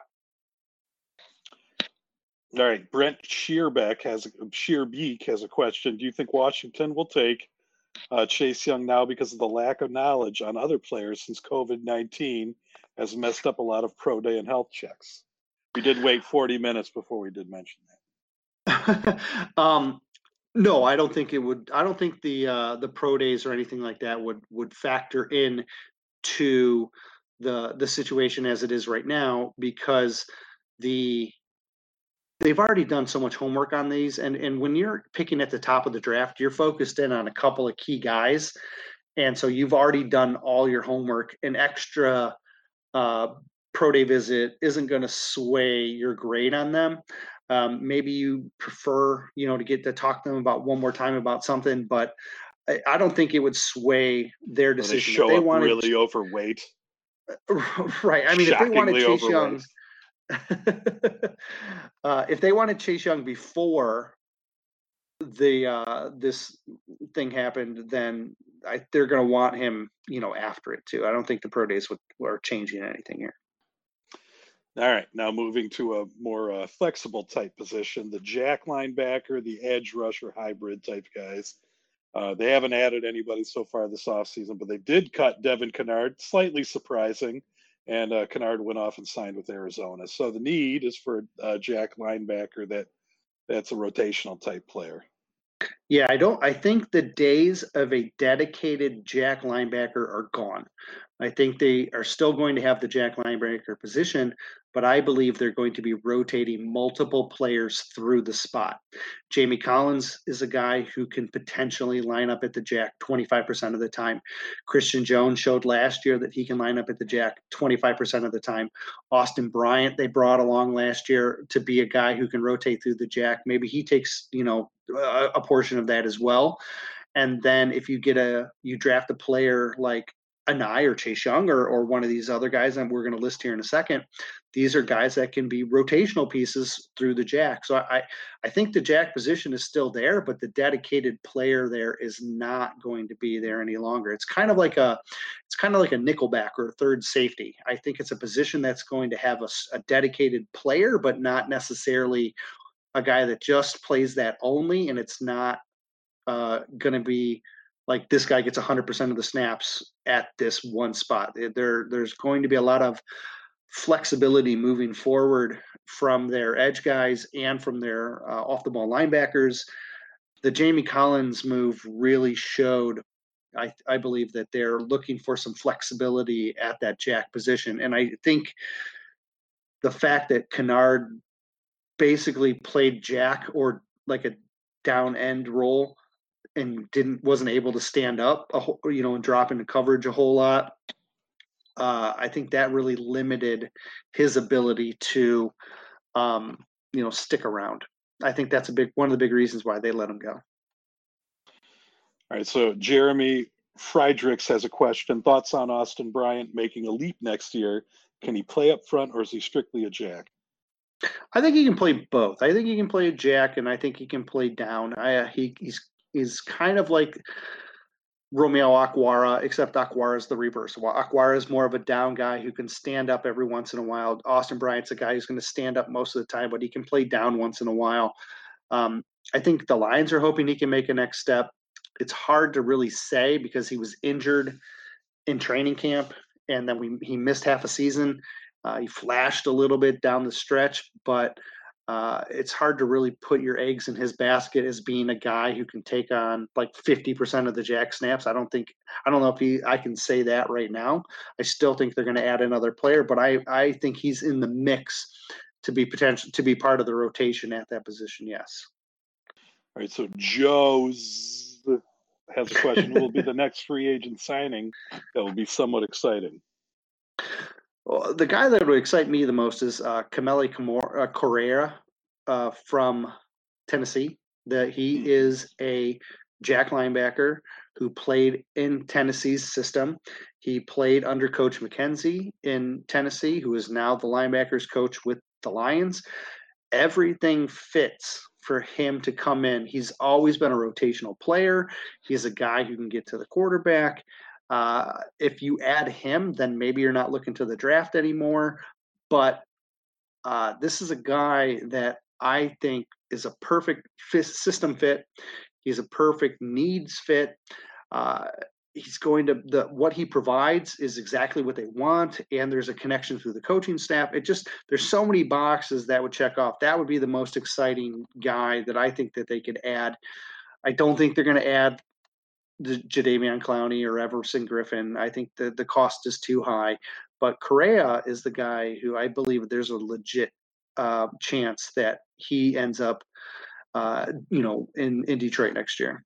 All right, Brent Shearbeck has Shearbeek has a question. Do you think Washington will take uh, Chase Young now because of the lack of knowledge on other players since COVID nineteen has messed up a lot of pro day and health checks? We did wait forty minutes before we did mention that. um, no, I don't think it would. I don't think the uh, the pro days or anything like that would would factor in to the the situation as it is right now, because the they've already done so much homework on these. And, and when you're picking at the top of the draft, you're focused in on a couple of key guys. And so you've already done all your homework. An extra uh, pro day visit isn't going to sway your grade on them. Um, maybe you prefer, you know, to get to talk to them about one more time about something, but I, I don't think it would sway their decision. So they show if they up wanted, really overweight. Right. I mean, if they wanted Chase overweight. Young, uh, if they wanted Chase Young before the uh, this thing happened, then I, they're going to want him, you know, after it too. I don't think the pro days would, are changing anything here. All right, now moving to a more uh, flexible type position, the jack linebacker, the edge rusher hybrid type guys. Uh, they haven't added anybody so far this offseason, but they did cut Devin Kennard, slightly surprising. And uh, Kennard went off and signed with Arizona. So the need is for a jack linebacker that that's a rotational type player. Yeah, I don't. I think the days of a dedicated jack linebacker are gone. I think they are still going to have the jack linebacker position, but I believe they're going to be rotating multiple players through the spot. Jamie Collins is a guy who can potentially line up at the jack twenty-five percent of the time. Christian Jones showed last year that he can line up at the jack twenty-five percent of the time. Austin Bryant, they brought along last year to be a guy who can rotate through the jack. Maybe he takes, you know, a, a portion of that as well. And then if you get a, you draft a player like Anae or Chase Young or, or one of these other guys that we're going to list here in a second, these are guys that can be rotational pieces through the jack. So I, I think the jack position is still there, but the dedicated player there is not going to be there any longer. It's kind of like a, it's kind of like a nickelback or a third safety. I think it's a position that's going to have a, a dedicated player, but not necessarily a guy that just plays that only. And it's not uh, going to be like this guy gets one hundred percent of the snaps at this one spot. There, there's going to be a lot of flexibility moving forward from their edge guys and from their uh, off-the-ball linebackers. The Jamie Collins move really showed, I, I believe, that they're looking for some flexibility at that jack position. And I think the fact that Kennard basically played jack or like a down end role and didn't wasn't able to stand up, a whole, you know, and drop into coverage a whole lot. Uh, I think that really limited his ability to, um, you know, stick around. I think that's a big one of the big reasons why they let him go. All right, so Jeremy Friedrichs has a question. Thoughts on Austin Bryant making a leap next year? Can he play up front, or is he strictly a jack? I think he can play both. I think he can play a jack, and I think he can play down. I, uh, he he's is kind of like Romeo Okwara, except Okwara is the reverse. Okwara is more of a down guy who can stand up every once in a while. Austin Bryant's a guy who's going to stand up most of the time, but he can play down once in a while. Um, I think the Lions are hoping he can make a next step. It's hard to really say because he was injured in training camp, and then we he missed half a season. Uh, he flashed a little bit down the stretch, but Uh, it's hard to really put your eggs in his basket as being a guy who can take on like fifty percent of the jack snaps. I don't think, I don't know if he, I can say that right now. I still think they're going to add another player, but I, I think he's in the mix to be potential, to be part of the rotation at that position. Yes. All right. So Joe's has a question. Who will be the next free agent signing that will be somewhat exciting? Well, the guy that would excite me the most is uh, Kameli uh, Correa uh, from Tennessee. That he mm-hmm. is a jack linebacker who played in Tennessee's system. He played under Coach McKenzie in Tennessee, who is now the linebackers coach with the Lions. Everything fits for him to come in. He's always been a rotational player. He's a guy who can get to the quarterback. Uh, if you add him, then maybe you're not looking to the draft anymore. But uh, this is a guy that I think is a perfect fit, system fit. He's a perfect needs fit. Uh, he's going to the what he provides is exactly what they want, and there's a connection through the coaching staff. It just there's so many boxes that would check off. That would be the most exciting guy that I think that they could add. I don't think they're going to add the Jadeveon Clowney or Everson Griffin. I think the, the cost is too high. But Correa is the guy who I believe there's a legit uh, chance that he ends up, uh, you know, in, in Detroit next year.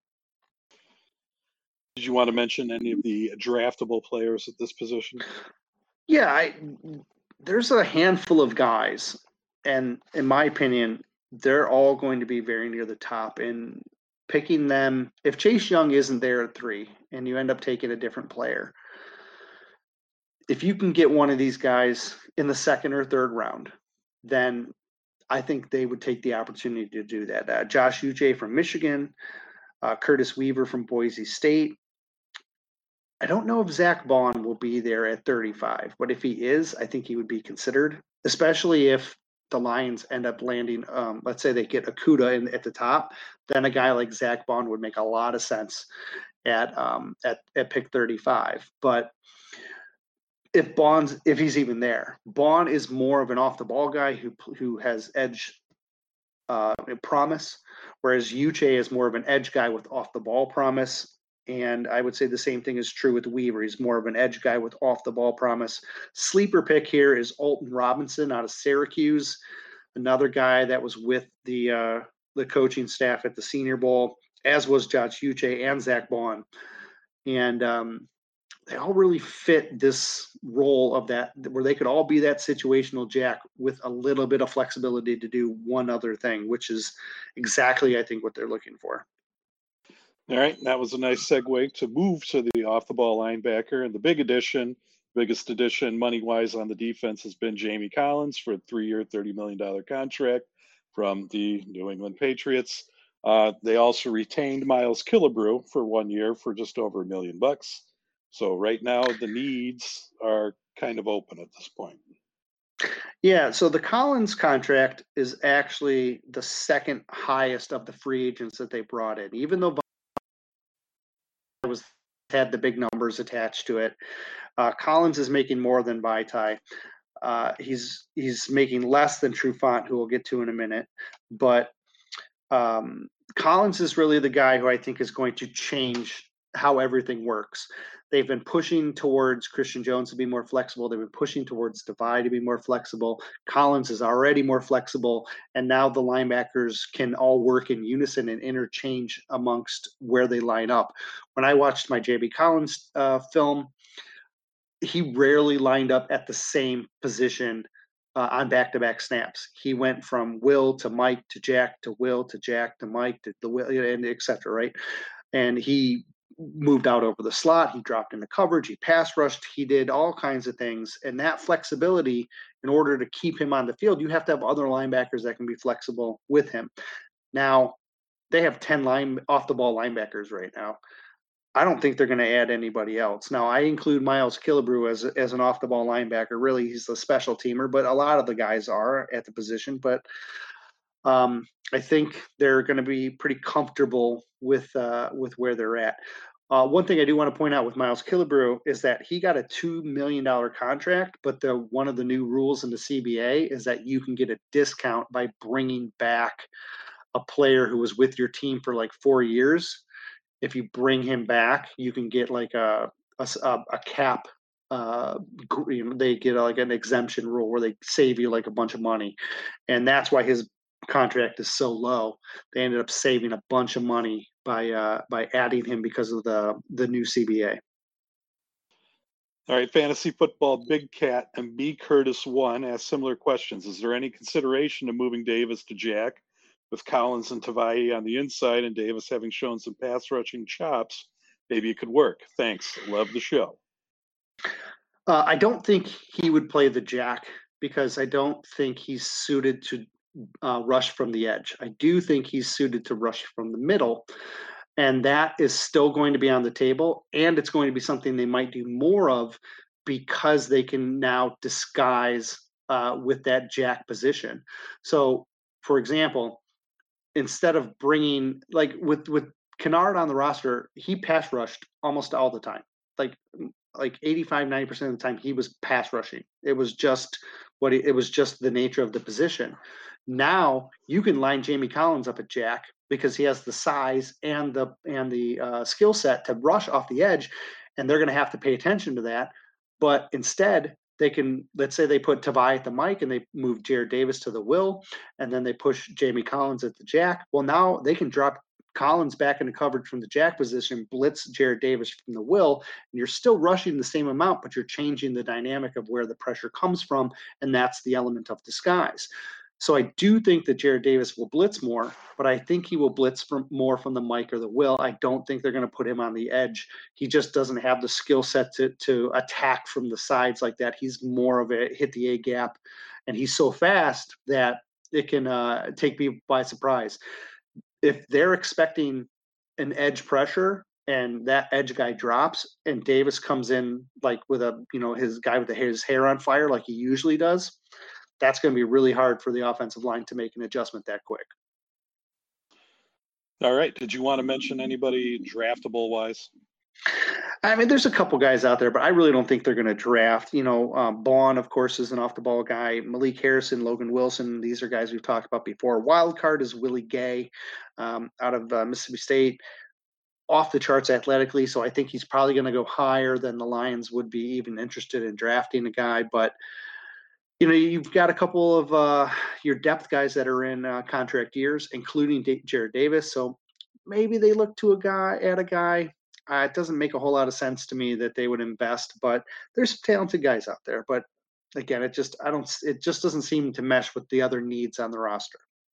Did you want to mention any of the draftable players at this position? Yeah, I, there's a handful of guys. And in my opinion, they're all going to be very near the top. And picking them, if Chase Young isn't there at three and you end up taking a different player, if you can get one of these guys in the second or third round, then I think they would take the opportunity to do that. Uh, Josh Uche from Michigan, uh, Curtis Weaver from Boise State. I don't know if Zach Bond will be there at thirty-five, but if he is, I think he would be considered, especially if the Lions end up landing, um, let's say they get Okudah in, at the top, then a guy like Zach Bond would make a lot of sense at um, at, at pick thirty-five. But if Bond's, if he's even there, Bond is more of an off-the-ball guy who who has edge uh, promise, whereas Uche is more of an edge guy with off-the-ball promise. And I would say the same thing is true with Weaver. He's more of an edge guy with off-the-ball promise. Sleeper pick here is Alton Robinson out of Syracuse, another guy that was with the uh, the coaching staff at the Senior Bowl, as was Josh Uche and Zach Bond. And um, they all really fit this role of that, where they could all be that situational jack with a little bit of flexibility to do one other thing, which is exactly, I think, what they're looking for. All right, that was a nice segue to move to the off-the-ball linebacker. And the big addition, biggest addition money-wise on the defense has been Jamie Collins for a three-year, thirty million dollars contract from the New England Patriots. Uh, they also retained Miles Killebrew for one year for just over a million bucks. So right now the needs are kind of open at this point. Yeah, so the Collins contract is actually the second highest of the free agents that they brought in, even though was had the big numbers attached to it. Uh, Collins is making more than Vaitai. Uh, he's he's making less than Trufant, who we'll get to in a minute. But um, Collins is really the guy who I think is going to change how everything works. They've been pushing towards Christian Jones to be more flexible. They've been pushing towards Devine to be more flexible. Collins is already more flexible. And now the linebackers can all work in unison and interchange amongst where they line up. When I watched my J B Collins uh, film, he rarely lined up at the same position uh, on back-to-back snaps. He went from Will to Mike to Jack to Will to Jack to Mike to the Will, and et cetera, right? And he moved out over the slot. He dropped into coverage. He pass rushed. He did all kinds of things. And that flexibility, in order to keep him on the field, you have to have other linebackers that can be flexible with him. Now, they have ten line off-the-ball linebackers right now. I don't think they're going to add anybody else. Now, I include Miles Killebrew as as an off-the-ball linebacker. Really, he's a special teamer, but a lot of the guys are at the position. But um, I think they're going to be pretty comfortable with uh, with where they're at. Uh, one thing I do want to point out with Miles Killebrew is that he got a two million dollars contract, but the one of the new rules in the C B A is that you can get a discount by bringing back a player who was with your team for like four years. If you bring him back, you can get like a a, a cap. Uh, you know, they get like an exemption rule where they save you like a bunch of money, and that's why his contract is so low. They ended up saving a bunch of money by uh, by adding him because of the the new C B A. All right, fantasy football Big Cat and B Curtis one asked similar questions. Is there any consideration of moving Davis to Jack, with Collins and Tavai on the inside, and Davis having shown some pass rushing chops? Maybe it could work. Thanks. Love the show. Uh, I don't think he would play the Jack because I don't think he's suited to uh, rush from the edge. I do think he's suited to rush from the middle, and that is still going to be on the table, and it's going to be something they might do more of because they can now disguise uh, with that Jack position. So, for example, instead of bringing like with with Kennard on the roster, he pass rushed almost all the time. Like like eighty-five, ninety percent of the time he was pass rushing. It was just what it, it was just the nature of the position. Now you can line Jamie Collins up at Jack because he has the size and the and the uh, skill set to rush off the edge, and they're going to have to pay attention to that. But instead, they can, let's say they put Tavai at the mic and they move Jared Davis to the will, and then they push Jamie Collins at the Jack. Well, now they can drop Collins back into coverage from the Jack position, blitz Jared Davis from the will, and you're still rushing the same amount, but you're changing the dynamic of where the pressure comes from, and that's the element of disguise. So I do think that Jared Davis will blitz more, but I think he will blitz from more from the mic or the will. I don't think they're going to put him on the edge. He just doesn't have the skill set to to attack from the sides like that. He's more of a hit the A gap, and he's so fast that it can uh, take people by surprise. If they're expecting an edge pressure and that edge guy drops and Davis comes in like with a, you know, his guy with the, his hair on fire like he usually does, that's going to be really hard for the offensive line to make an adjustment that quick. All right. Did you want to mention anybody draftable wise? I mean, there's a couple guys out there, but I really don't think they're going to draft. You know, um, Baun, of course, is an off-the-ball guy. Malik Harrison, Logan Wilson, these are guys we've talked about before. Wild card is Willie Gay um, out of uh, Mississippi State. Off the charts athletically, so I think he's probably going to go higher than the Lions would be even interested in drafting a guy. But you know, you've got a couple of uh, your depth guys that are in uh, contract years, including D- Jared Davis. So maybe they look to a guy, at a guy. Uh, it doesn't make a whole lot of sense to me that they would invest, but there's some talented guys out there. But again, it just I don't. It just doesn't seem to mesh with the other needs on the roster.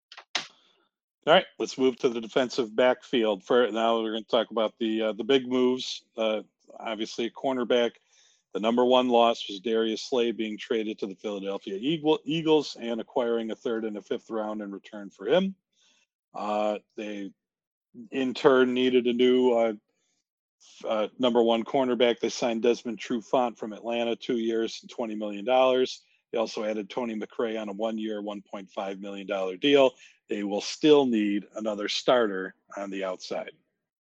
All right, let's move to the defensive backfield. For now, we're going to talk about the uh, the big moves. Uh, obviously, cornerback. The number one loss was Darius Slay being traded to the Philadelphia Eagles and acquiring a third and a fifth round in return for him. Uh, they, in turn, needed a new uh, uh, number one cornerback. They signed Desmond Trufant from Atlanta, two years and twenty million dollars. They also added Tony McRae on a one-year, one point five million dollars deal. They will still need another starter on the outside.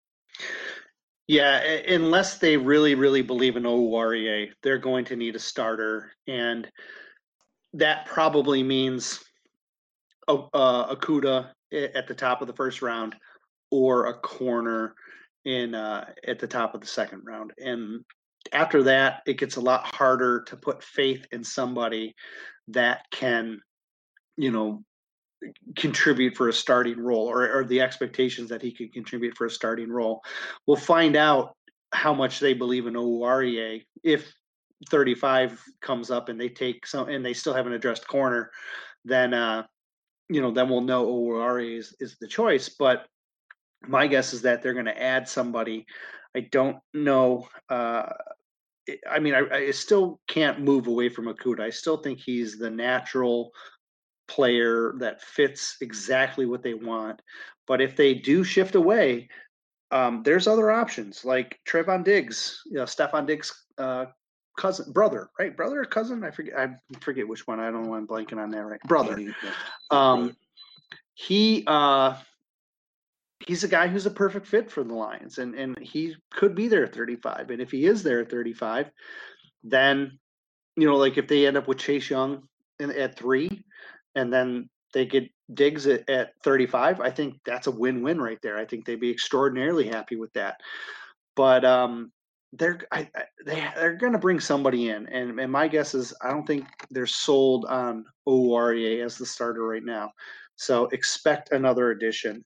Yeah, unless they really, really believe in Oruwariye, they're going to need a starter, and that probably means a, a Okudah at the top of the first round or a corner in uh, at the top of the second round. And after that, it gets a lot harder to put faith in somebody that can, you know, contribute for a starting role, or, or the expectations that he could contribute for a starting role. We'll find out how much they believe in Oruwariye if thirty-five comes up and they take some and they still haven't addressed corner, then uh you know then we'll know Oruwariye is, is the choice. But my guess is that they're going to add somebody. I don't know. uh I mean, I, I still can't move away from Okudah. I still think he's the natural player that fits exactly what they want. But if they do shift away, um, there's other options like Trevon Diggs, you know, Stephon Diggs' uh, cousin, brother, right? Brother or cousin? I forget. I forget which one. I don't know why I'm blanking on that. Right, brother. Um, he uh, he's a guy who's a perfect fit for the Lions, and and he could be there at thirty-five. And if he is there at thirty-five, then you know, like if they end up with Chase Young in, at three, and then they get Diggs at, at thirty-five, I think that's a win-win right there. I think they'd be extraordinarily happy with that. But um, they're I, I, they they're going to bring somebody in, and and my guess is I don't think they're sold on Oruwariye as the starter right now. So expect another addition.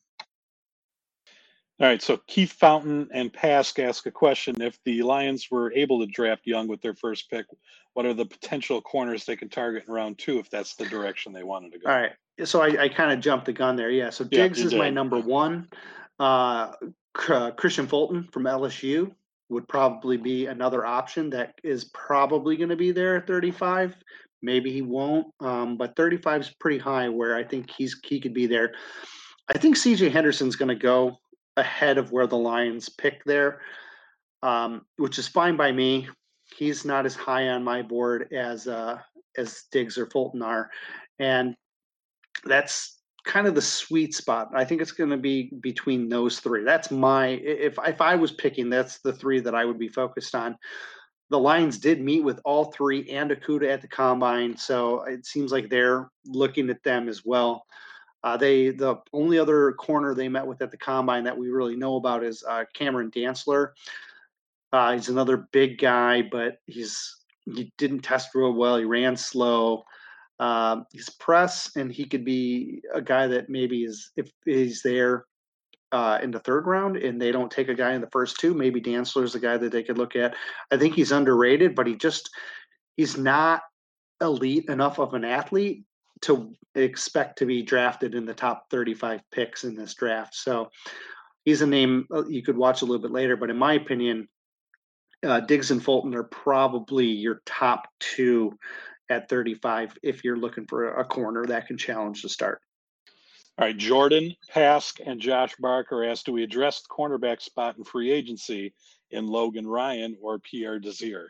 All right, so Keith Fountain and Pask ask a question. If the Lions were able to draft Young with their first pick, what are the potential corners they can target in round two if that's the direction they wanted to go? All right. So I, I kind of jumped the gun there. Yeah. So Yeah, Diggs you is my did. number one. Uh, uh, Christian Fulton from L S U would probably be another option that is probably going to be there at thirty-five. Maybe he won't, um, but thirty-five is pretty high where I think he's he could be there. I think C J Henderson's going to go ahead of where the Lions pick there, um, which is fine by me. He's not as high on my board as uh, as Diggs or Fulton are, and that's kind of the sweet spot. I think it's going to be between those three. That's my if if I was picking, that's the three that I would be focused on. The Lions did meet with all three and Okudah at the combine, so it seems like they're looking at them as well. Uh, they the only other corner they met with at the combine that we really know about is uh, Cameron Dantzler. Uh, he's another big guy, but he's he didn't test real well. He ran slow. Um, he's press, and he could be a guy that maybe is if he's there uh, in the third round, and they don't take a guy in the first two. Maybe Dantzler is a guy that they could look at. I think he's underrated, but he just he's not elite enough of an athlete to expect to be drafted in the top thirty-five picks in this draft. So he's a name uh, you could watch a little bit later. But in my opinion, uh, Diggs and Fulton are probably your top two at thirty-five if you're looking for a corner that can challenge the start. All right, Jordan, Pask, and Josh Barker asked, do we address the cornerback spot in free agency in Logan Ryan or Pierre Desir?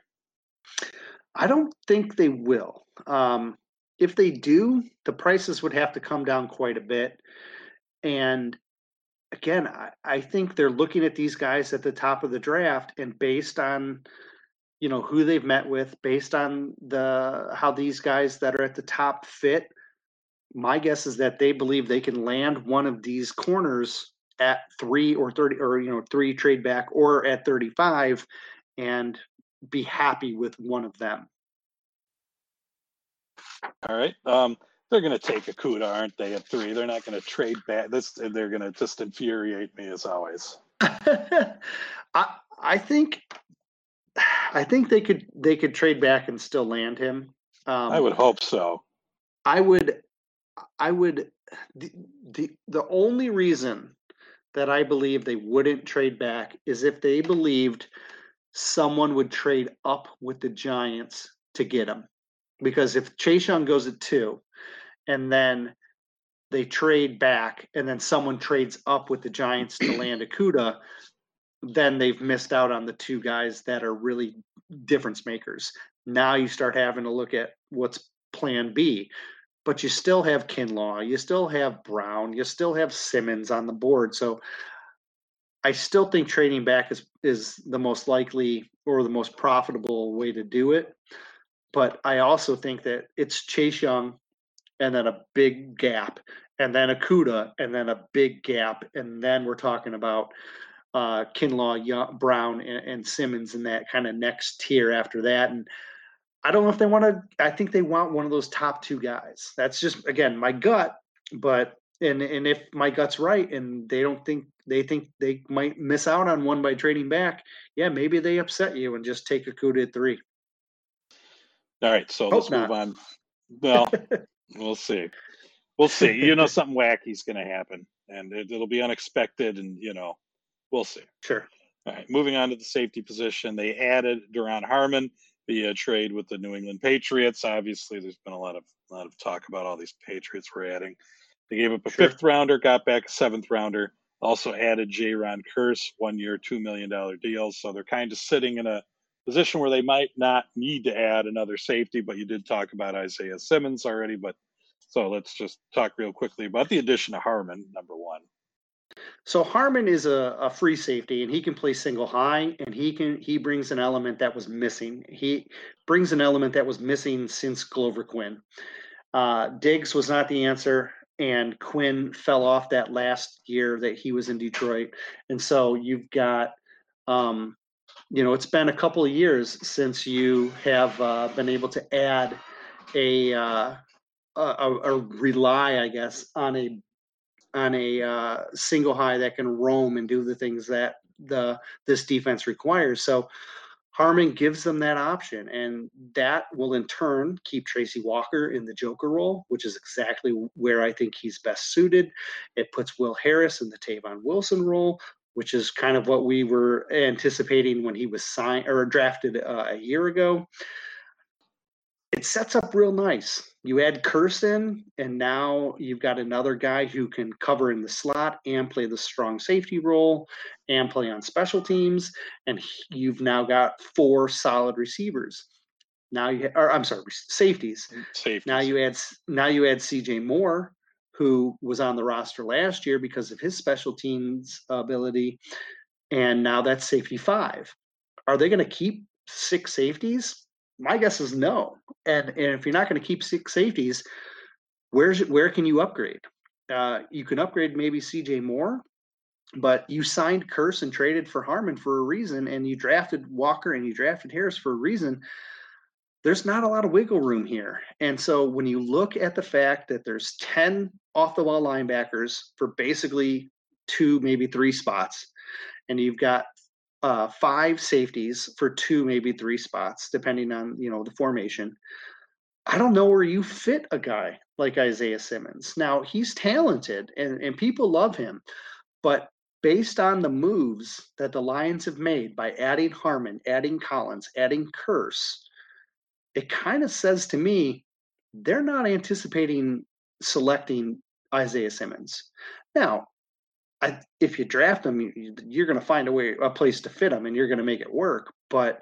I don't think they will. Um, if they do, the prices would have to come down quite a bit. And again, I, I think they're looking at these guys at the top of the draft, and based on you know who they've met with, based on the how these guys that are at the top fit, my guess is that they believe they can land one of these corners at three or thirty, or you know three trade back, or at thirty-five, and be happy with one of them. All right. Um, they're going to take Okudah, aren't they, at three? They're not going to trade back. This they're going to just infuriate me as always. I I think I think they could they could trade back and still land him. Um, I would hope so. I would I would the, the the only reason that I believe they wouldn't trade back is if they believed someone would trade up with the Giants to get him. Because if Chase Young goes at two, and then they trade back, and then someone trades up with the Giants to land Okudah, then they've missed out on the two guys that are really difference makers. Now you start having to look at what's plan B. But you still have Kinlaw, you still have Brown, you still have Simmons on the board. So I still think trading back is is the most likely or the most profitable way to do it. But I also think that it's Chase Young, and then a big gap, and then Okudah, and then a big gap, and then we're talking about uh, Kinlaw, Young, Brown, and, and Simmons in that kind of next tier after that. And I don't know if they want to. I think they want one of those top two guys. That's just again my gut, but and and if my gut's right, and they don't think they think they might miss out on one by trading back, yeah, maybe they upset you and just take Okudah at three. All right, so Hope let's not. move on. Well, we'll see. We'll see. You know, something wacky's going to happen, and it, it'll be unexpected, and you know, we'll see. Sure. All right, moving on to the safety position, they added Duron Harmon via trade with the New England Patriots. Obviously, there's been a lot of a lot of talk about all these Patriots we're adding. They gave up a Sure. fifth rounder, got back a seventh rounder. Also added J-Ron Curse, one year, two million dollar deals. So they're kind of sitting in a position where they might not need to add another safety. But you did talk about Isaiah Simmons already. But so let's just talk real quickly about the addition of Harmon, number one. So Harmon is a, a free safety, and he can play single high, and he can he brings an element that was missing. He brings an element that was missing since Glover Quinn. Uh, Diggs was not the answer, and Quinn fell off that last year that he was in Detroit. And so you've got, um, you know, it's been a couple of years since you have uh, been able to add a, uh, a, a rely, I guess, on a on a uh, single high that can roam and do the things that the this defense requires. So Harmon gives them that option, and that will in turn keep Tracy Walker in the Joker role, which is exactly where I think he's best suited. It puts Will Harris in the Tavon Wilson role, which is kind of what we were anticipating when he was signed or drafted uh, a year ago. It sets up real nice. You add Kearse in, and now you've got another guy who can cover in the slot and play the strong safety role and play on special teams. And you've now got four solid receivers. Now you, or I'm sorry, safeties. Safeties. Now you add now you add C J Moore, who was on the roster last year because of his special teams ability, and now that's safety five. Are they going to keep six safeties? My guess is no. And, and if you're not going to keep six safeties, where's where can you upgrade? Uh, you can upgrade maybe C J Moore, but you signed Kearse and traded for Harmon for a reason, and you drafted Walker and you drafted Harris for a reason. There's not a lot of wiggle room here. And so when you look at the fact that there's ten off-the-ball linebackers for basically two, maybe three spots, and you've got Uh, five safeties for two, maybe three spots, depending on, you know, the formation. I don't know where you fit a guy like Isaiah Simmons. Now, he's talented and, and people love him, but based on the moves that the Lions have made by adding Harmon, adding Collins, adding Kearse, it kind of says to me they're not anticipating selecting Isaiah Simmons. Now, I, if you draft him, you, you're going to find a way, a place to fit him, and you're going to make it work. But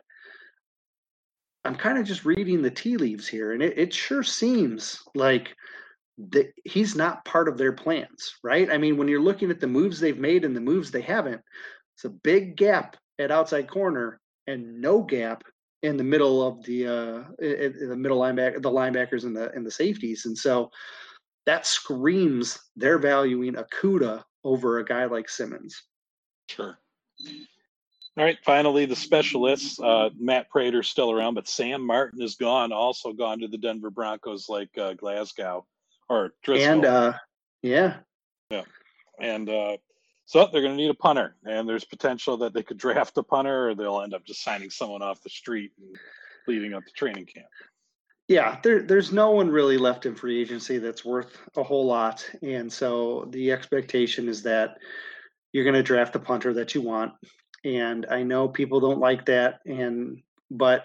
I'm kind of just reading the tea leaves here, and it, it sure seems like the, he's not part of their plans, right? I mean, when you're looking at the moves they've made and the moves they haven't, it's a big gap at outside corner and no gap in the middle of the uh, in, in the middle linebacker, the linebackers and the and the safeties, and so that screams they're valuing Okudah over a guy like Simmons. Sure. All right. Finally, the specialists. Uh, Matt Prater's still around, but Sam Martin is gone. Also gone to the Denver Broncos, like uh, Glasgow or Driscoll. And uh, yeah, yeah, and uh, so they're going to need a punter, and there's potential that they could draft a punter, or they'll end up just signing someone off the street and leading up to training camp. Yeah, there, there's no one really left in free agency that's worth a whole lot. And so the expectation is that you're going to draft a punter that you want. And I know people don't like that. And, but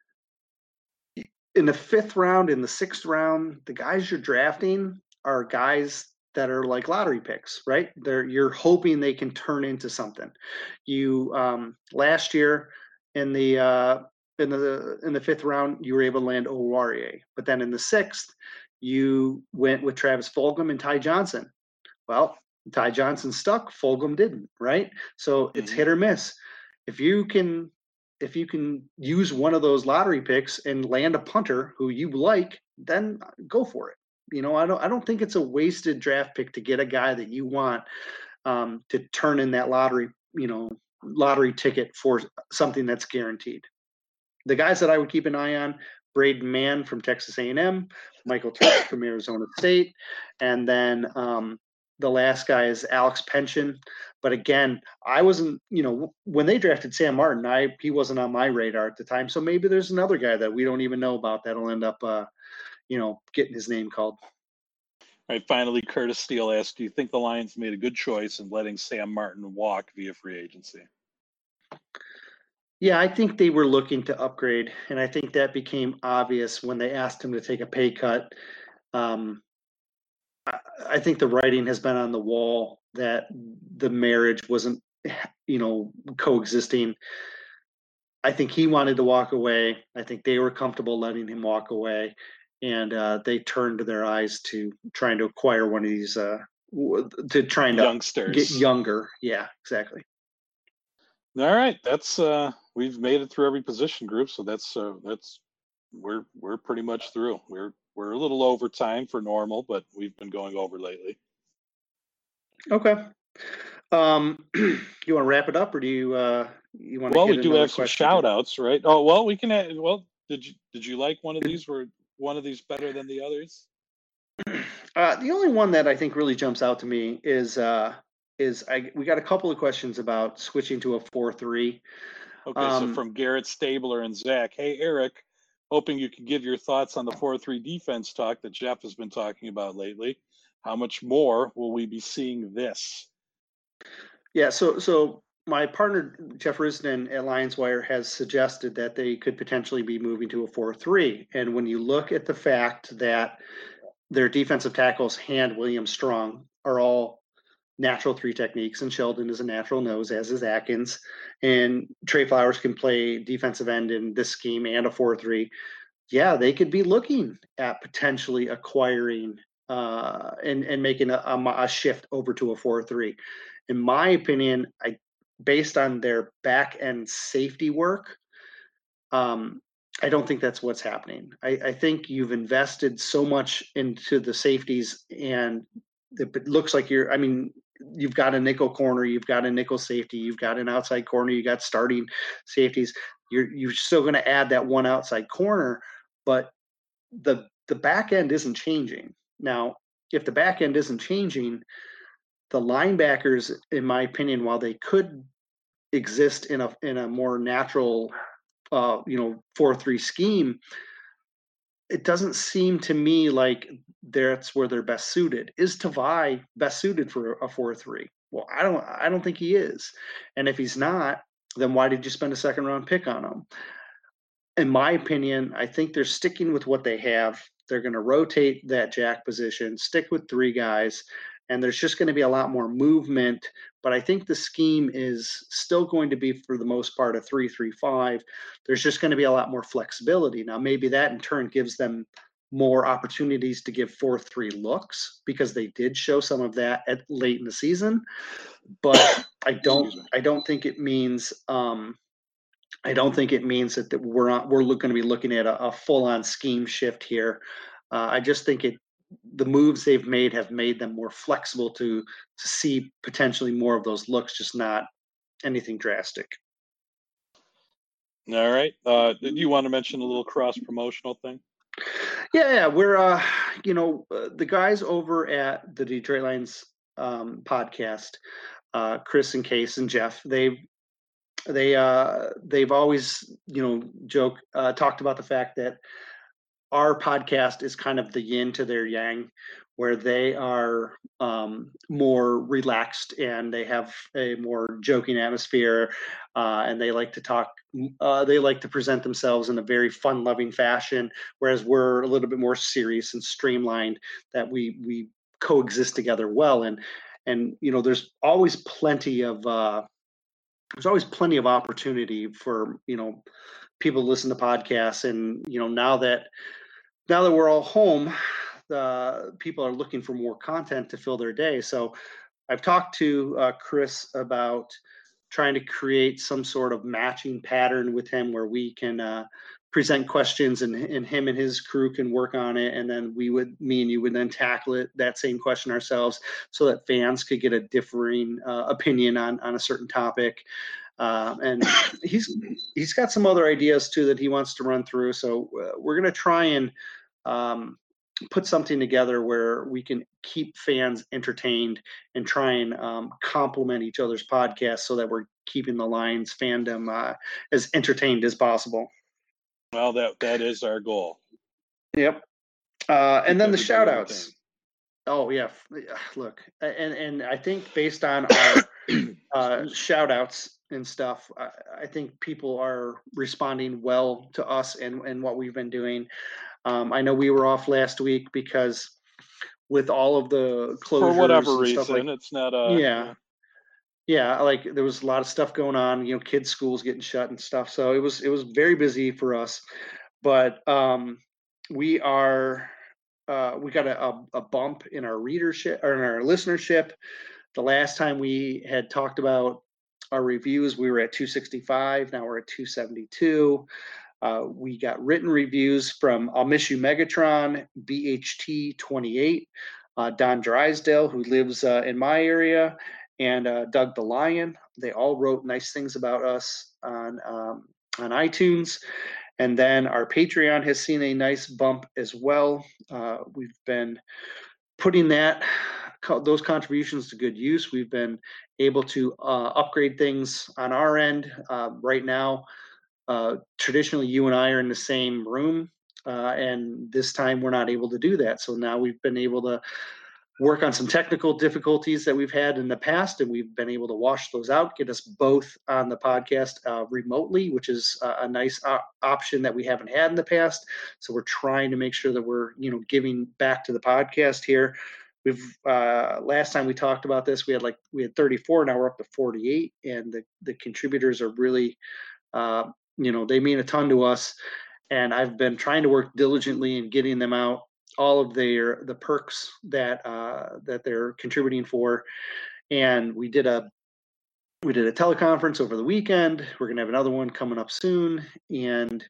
in the fifth round, in the sixth round, the guys you're drafting are guys that are like lottery picks, right? They're, you're hoping they can turn into something. You, um, last year in the, uh, in the in the fifth round, you were able to land Oruwariye. But then in the sixth, you went with Travis Fulgham and Ty Johnson. Well, Ty Johnson stuck, Fulgham didn't, right? So it's mm-hmm. hit or miss. If you can if you can use one of those lottery picks and land a punter who you like, then go for it. You know, I don't I don't think it's a wasted draft pick to get a guy that you want um, to turn in that lottery, you know, lottery ticket for something that's guaranteed. The guys that I would keep an eye on, Braden Mann from Texas A and M, Michael Turk from Arizona State, and then um, the last guy is Alex Pension. But again, I wasn't, you know, when they drafted Sam Martin, I he wasn't on my radar at the time. So maybe there's another guy that we don't even know about that'll end up, uh, you know, getting his name called. All right, finally, Curtis Steele asked, do you think the Lions made a good choice in letting Sam Martin walk via free agency? Yeah, I think they were looking to upgrade, and I think that became obvious when they asked him to take a pay cut. Um, I, I think the writing has been on the wall that the marriage wasn't, you know, coexisting. I think he wanted to walk away. I think they were comfortable letting him walk away, and uh, they turned their eyes to trying to acquire one of these uh, to trying to youngsters get younger. Yeah, exactly. All right, that's uh, we've made it through every position group, so that's uh, that's we're we're pretty much through. We're we're a little over time for normal, but we've been going over lately. Okay. Um, you want to wrap it up, or do you uh, you want to? Well, get we do have some shout too? outs, right? Oh, well, we can. Add, well, did you did you like one of these? Were one of these better than the others? Uh, the only one that I think really jumps out to me is uh, is I we got a couple of questions about switching to a four three. Okay, Um, so from Garrett Stabler and Zach. Hey, Eric, hoping you can give your thoughts on the four three defense talk that Jeff has been talking about lately. How much more will we be seeing this? Yeah, so so my partner Jeff Risden at Lions Wire has suggested that they could potentially be moving to a four three. And when you look at the fact that their defensive tackles, Hand, Williams, Strong, are all natural three techniques, and Sheldon is a natural nose, as is Atkins, and Trey Flowers can play defensive end in this scheme and a four three. Yeah, they could be looking at potentially acquiring uh, and and making a, a, a shift over to a four three. In my opinion, I based on their back end safety work, um, I don't think that's what's happening. I, I think you've invested so much into the safeties, and it looks like you're. I mean, you've got a nickel corner, you've got a nickel safety, you've got an outside corner, you got starting safeties. You're you're still going to add that one outside corner, but the the back end isn't changing. Now, if the back end isn't changing, the linebackers, in my opinion, while they could exist in a in a more natural, uh, you know, four three scheme, it doesn't seem to me like that's where they're best suited. Is Tavai best suited for a four three? Well, I don't I don't think he is. And if he's not, then why did you spend a second round pick on him? In my opinion, I think they're sticking with what they have. They're going to rotate that jack position, stick with three guys, and there's just going to be a lot more movement. But I think the scheme is still going to be, for the most part, a three three five. There's just going to be a lot more flexibility. Now, maybe that in turn gives them more opportunities to give four three looks, because they did show some of that at late in the season. But I don't I don't think it means um, I don't think it means that, that we're not we're going to be looking at a, a full-on scheme shift here. Uh, I just think it the moves they've made have made them more flexible to to see potentially more of those looks, just not anything drastic. All right. Uh, did you want to mention a little cross promotional thing? Yeah, yeah, we're uh, you know, uh, the guys over at the Detroit Lions um, podcast, uh, Chris and Case and Jeff, they've they uh they've always, you know, joke uh, talked about the fact that our podcast is kind of the yin to their yang, where they are um, more relaxed and they have a more joking atmosphere, uh, and they like to talk. Uh, they like to present themselves in a very fun-loving fashion, whereas we're a little bit more serious and streamlined. That we we coexist together well, and and you know, there's always plenty of. Uh, there's always plenty of opportunity for, you know, people to listen to podcasts. And, you know, now that now that we're all home, uh, people are looking for more content to fill their day. So I've talked to uh, Chris about trying to create some sort of matching pattern with him, where we can uh, present questions, and, and him and his crew can work on it. And then we would, me and you would then tackle it, that same question ourselves, so that fans could get a differing uh, opinion on, on a certain topic. Uh, and he's he's got some other ideas too that he wants to run through. So uh, we're going to try and um, put something together where we can keep fans entertained and try and um, complement each other's podcasts, so that we're keeping the Lions fandom uh, as entertained as possible. Well, that that is our goal. Yep. Uh, and then the shout outs. Oh yeah. Look, and, and I think based on our uh, shout outs and stuff, I, I think people are responding well to us and, and what we've been doing. Um, I know we were off last week because with all of the closures, for whatever and reason, stuff like, it's not a yeah, yeah, like there was a lot of stuff going on. You know, kids' schools getting shut and stuff. So it was it was very busy for us. But um, we are uh, we got a, a, a bump in our readership or in our listenership. The last time we had talked about our reviews, we were at two sixty-five. Now we're at two seventy-two. Uh, we got written reviews from I'll Miss You Megatron, B H T twenty-eight, uh, Don Drysdale, who lives uh, in my area, and uh, Doug the Lion. They all wrote nice things about us on um, on iTunes. And then our Patreon has seen a nice bump as well. Uh, we've been putting that those contributions to good use. We've been able to uh, upgrade things on our end. Uh, right now, uh, traditionally, you and I are in the same room, uh, and this time we're not able to do that. So now we've been able to work on some technical difficulties that we've had in the past, and we've been able to wash those out, get us both on the podcast uh, remotely, which is uh, a nice op- option that we haven't had in the past. So we're trying to make sure that we're, you know, giving back to the podcast here. We've uh, last time we talked about this, we had like we had thirty-four, now we're up to forty-eight, and the the contributors are really, uh, you know, they mean a ton to us. And I've been trying to work diligently in getting them out all of their the perks that uh, that they're contributing for. And we did a we did a teleconference over the weekend. We're gonna have another one coming up soon, and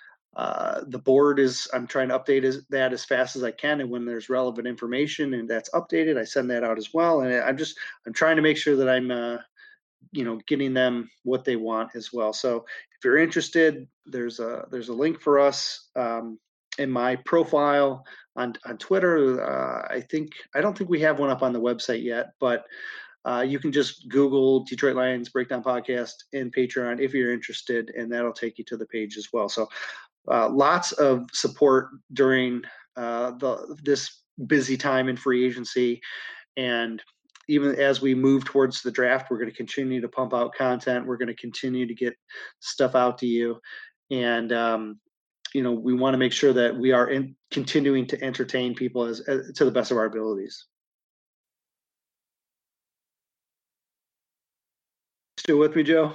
uh, the board is I'm trying to update is, that as fast as I can. And when there's relevant information and that's updated, I send that out as well. And I'm just I'm trying to make sure that I'm uh, you know getting them what they want as well. So if you're interested, there's a there's a link for us um, in my profile on on Twitter. uh, I think I don't think we have one up on the website yet, but uh, you can just Google Detroit Lions Breakdown Podcast and Patreon if you're interested, and that'll take you to the page as well. So uh, lots of support during uh, the this busy time in free agency. And even as we move towards the draft, we're going to continue to pump out content. We're going to continue to get stuff out to you. And, um, you know, we want to make sure that we are in, continuing to entertain people as, as to the best of our abilities. Still with me, Joe?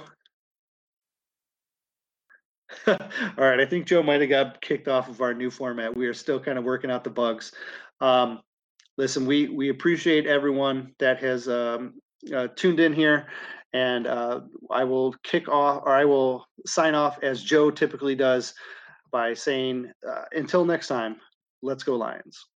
All right. I think Joe might have got kicked off of our new format. We are still kind of working out the bugs. Um, listen, we we appreciate everyone that has um, uh, tuned in here, and uh, I will kick off, or I will sign off as Joe typically does by saying, uh, until next time, let's go Lions.